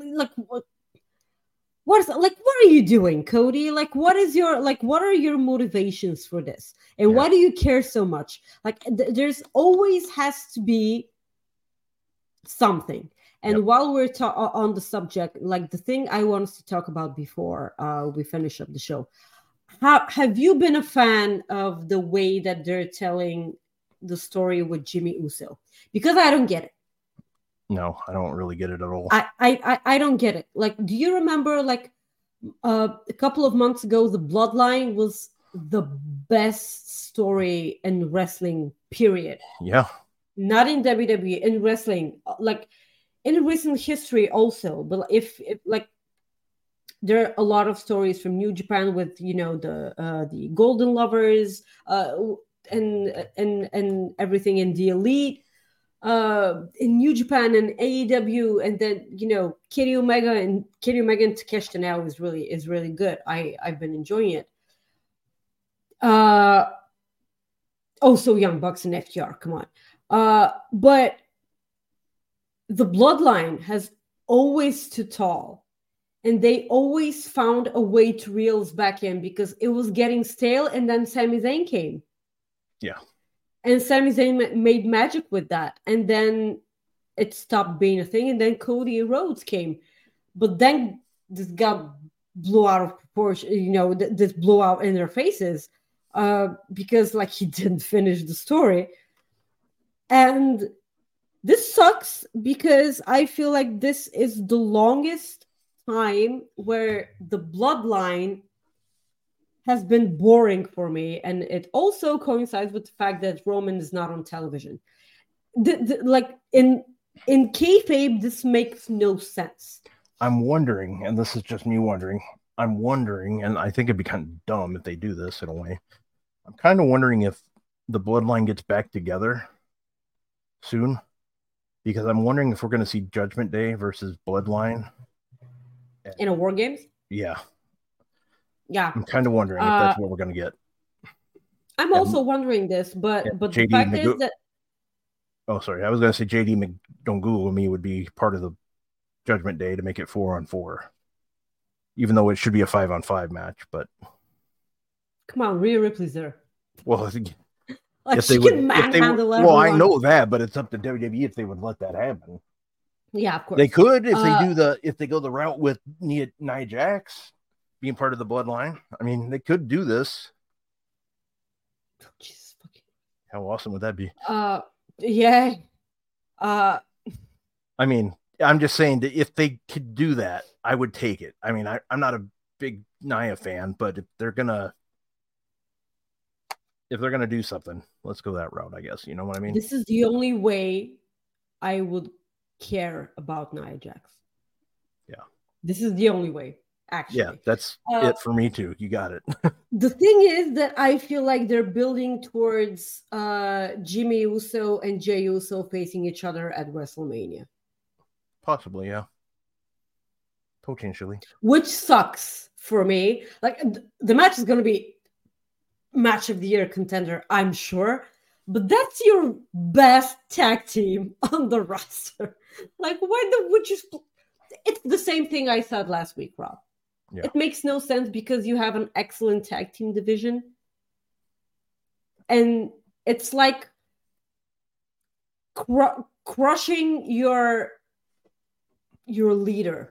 What are you doing, Cody? Like, what are your motivations for this? And why do you care so much? Like, there's always has to be something. And while we're on the subject, like the thing I want us to talk about before we finish up the show, have you been a fan of the way that they're telling the story with Jimmy Uso? Because I don't get it. No, I don't really get it at all. I don't get it. Like, do you remember like a couple of months ago, the Bloodline was the best story in wrestling, period. Yeah. Not in WWE, in wrestling, like in recent history also. But if like there are a lot of stories from New Japan with, you know, the Golden Lovers and everything in the Elite. In New Japan and AEW, and then, you know, Kenny Omega and Takeshita now is really good. I've been enjoying it. Also Young Bucks and FTR, come on. But the Bloodline has always stood tall, and they always found a way to reel us back in because it was getting stale, and then Sami Zayn came. Yeah. And Sami Zayn made magic with that. And then it stopped being a thing. And then Cody Rhodes came. But then this got blew out of proportion, you know, this blew out in their faces because like he didn't finish the story. And this sucks because I feel like this is the longest time where the Bloodline has been boring for me, and it also coincides with the fact that Roman is not on television. Like in kayfabe, this makes no sense. I'm wondering, and this is just me wondering. And I think it'd be kind of dumb if they do this in a way. I'm kind of wondering if the Bloodline gets back together soon, because I'm wondering if we're going to see Judgment Day versus Bloodline in a War Games. Yeah. Yeah, I'm kind of wondering if that's what we're going to get. I'm also wondering this, but the fact is that... Oh, sorry. I was going to say JD Don't Google Me would be part of the Judgment Day to make it 4-on-4. Even though it should be a 5-on-5 match, but... Come on, Rhea Ripley's there. Well, like if they would, well, I know that, but it's up to WWE if they would let that happen. Yeah, of course. They could if they go the route with Nia Jax being part of the Bloodline. I mean, they could do this. Oh, Jesus fucking. How awesome would that be? Yeah. I mean, I'm just saying that if they could do that, I would take it. I mean, I'm not a big Nia fan, but if they're gonna do something, let's go that route, I guess. You know what I mean? This is the only way I would care about Nia Jax. Yeah. This is the only way. Actually, yeah, that's it for me too. You got it. The thing is that I feel like they're building towards Jimmy Uso and Jey Uso facing each other at WrestleMania. Possibly, yeah. Potentially. Which sucks for me. Like the match is going to be match of the year contender, I'm sure. But that's your best tag team on the roster. Like, would you? It's the same thing I said last week, Rob. Yeah. It makes no sense because you have an excellent tag team division. And it's like crushing your leader.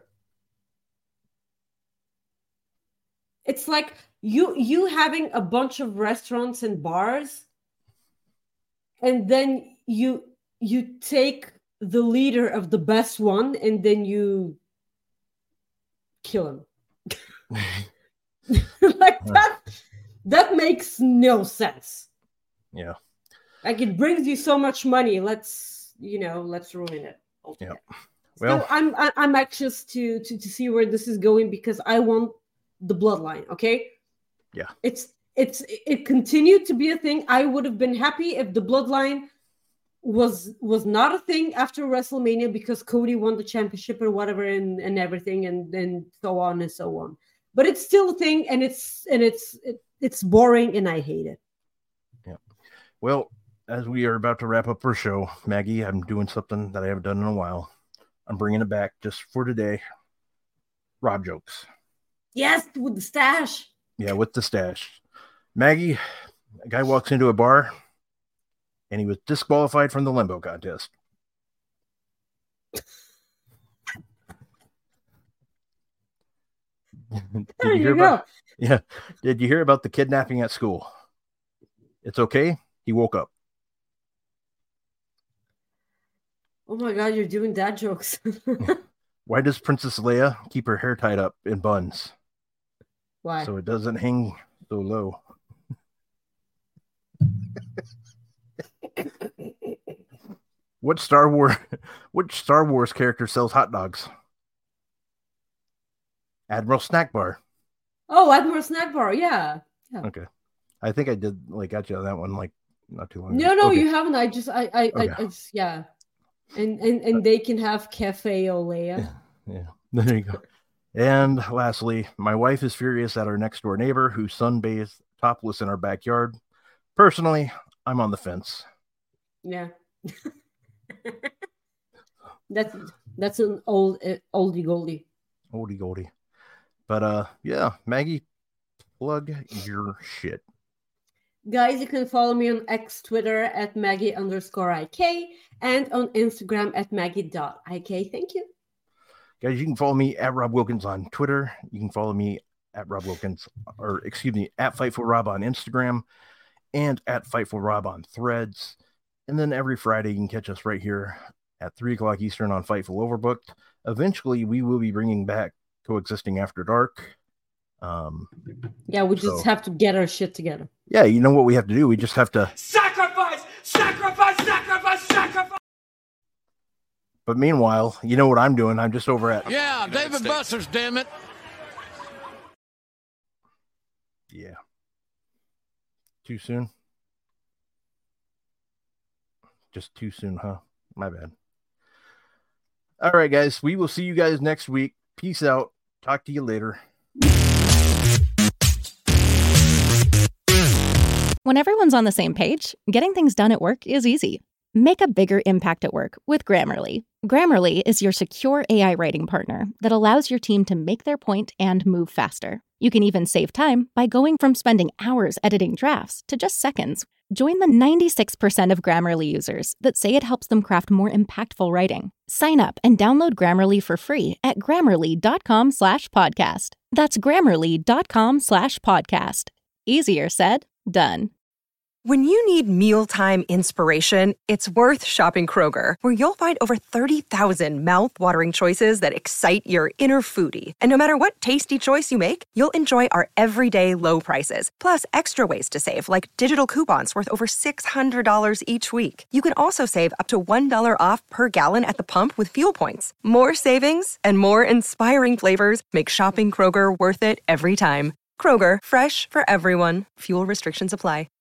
It's like you having a bunch of restaurants and bars, and then you take the leader of the best one and then you kill him. Like that makes no sense. Yeah. Like, it brings you so much money. Let's ruin it. Yeah. Well, so I'm anxious to see where this is going, because I want the bloodline. Okay. Yeah. It continued to be a thing. I would have been happy if the bloodline was not a thing after WrestleMania, because Cody won the championship or whatever and everything, and so on and so on. But it's still a thing, and it's boring, and I hate it. Yeah. Well, as we are about to wrap up our show, Maggie, I'm doing something that I haven't done in a while. I'm bringing it back just for today. Rob jokes. Yes, with the stash. Yeah, with the stash. Maggie, a guy walks into a bar, and he was disqualified from the limbo contest. There you go. Yeah. Did you hear about the kidnapping at school? It's okay. He woke up. Oh my God, you're doing dad jokes. Why does Princess Leia keep her hair tied up in buns? Why? So it doesn't hang so low. Which Star Wars character sells hot dogs? Admiral Snack Bar. Oh, Admiral Snack Bar, yeah. Okay. I think I did got you on that one not too long ago. No, okay. You haven't. I just yeah. And they can have Cafe Olea. Yeah. There you go. And lastly, my wife is furious at our next door neighbor who sunbathes topless in our backyard. Personally, I'm on the fence. Yeah. That's an oldie goldie. Oldie goldie. But yeah, Maggie, plug your shit. Guys, you can follow me on X Twitter at Maggie_IK and on Instagram at Maggie.IK. Thank you. Guys, you can follow me at Rob Wilkins on Twitter. You can follow me at Rob Wilkins, at FightfulRob on Instagram and at FightfulRob on Threads. And then every Friday, you can catch us right here at 3 o'clock Eastern on Fightful Overbooked. Eventually, we will be bringing back Coexisting After Dark. Yeah, we just have to get our shit together. Yeah, you know what we have to do? We just have to sacrifice. But meanwhile, you know what I'm doing? I'm just over at David Buster's, damn it. Yeah. Too soon? Just too soon, huh? My bad. All right, guys. We will see you guys next week. Peace out. Talk to you later. When everyone's on the same page, getting things done at work is easy. Make a bigger impact at work with Grammarly. Grammarly is your secure AI writing partner that allows your team to make their point and move faster. You can even save time by going from spending hours editing drafts to just seconds. Join the 96% of Grammarly users that say it helps them craft more impactful writing. Sign up and download Grammarly for free at Grammarly.com/podcast. That's Grammarly.com/podcast. Easier said, done. When you need mealtime inspiration, it's worth shopping Kroger, where you'll find over 30,000 mouth-watering choices that excite your inner foodie. And no matter what tasty choice you make, you'll enjoy our everyday low prices, plus extra ways to save, like digital coupons worth over $600 each week. You can also save up to $1 off per gallon at the pump with fuel points. More savings and more inspiring flavors make shopping Kroger worth it every time. Kroger, fresh for everyone. Fuel restrictions apply.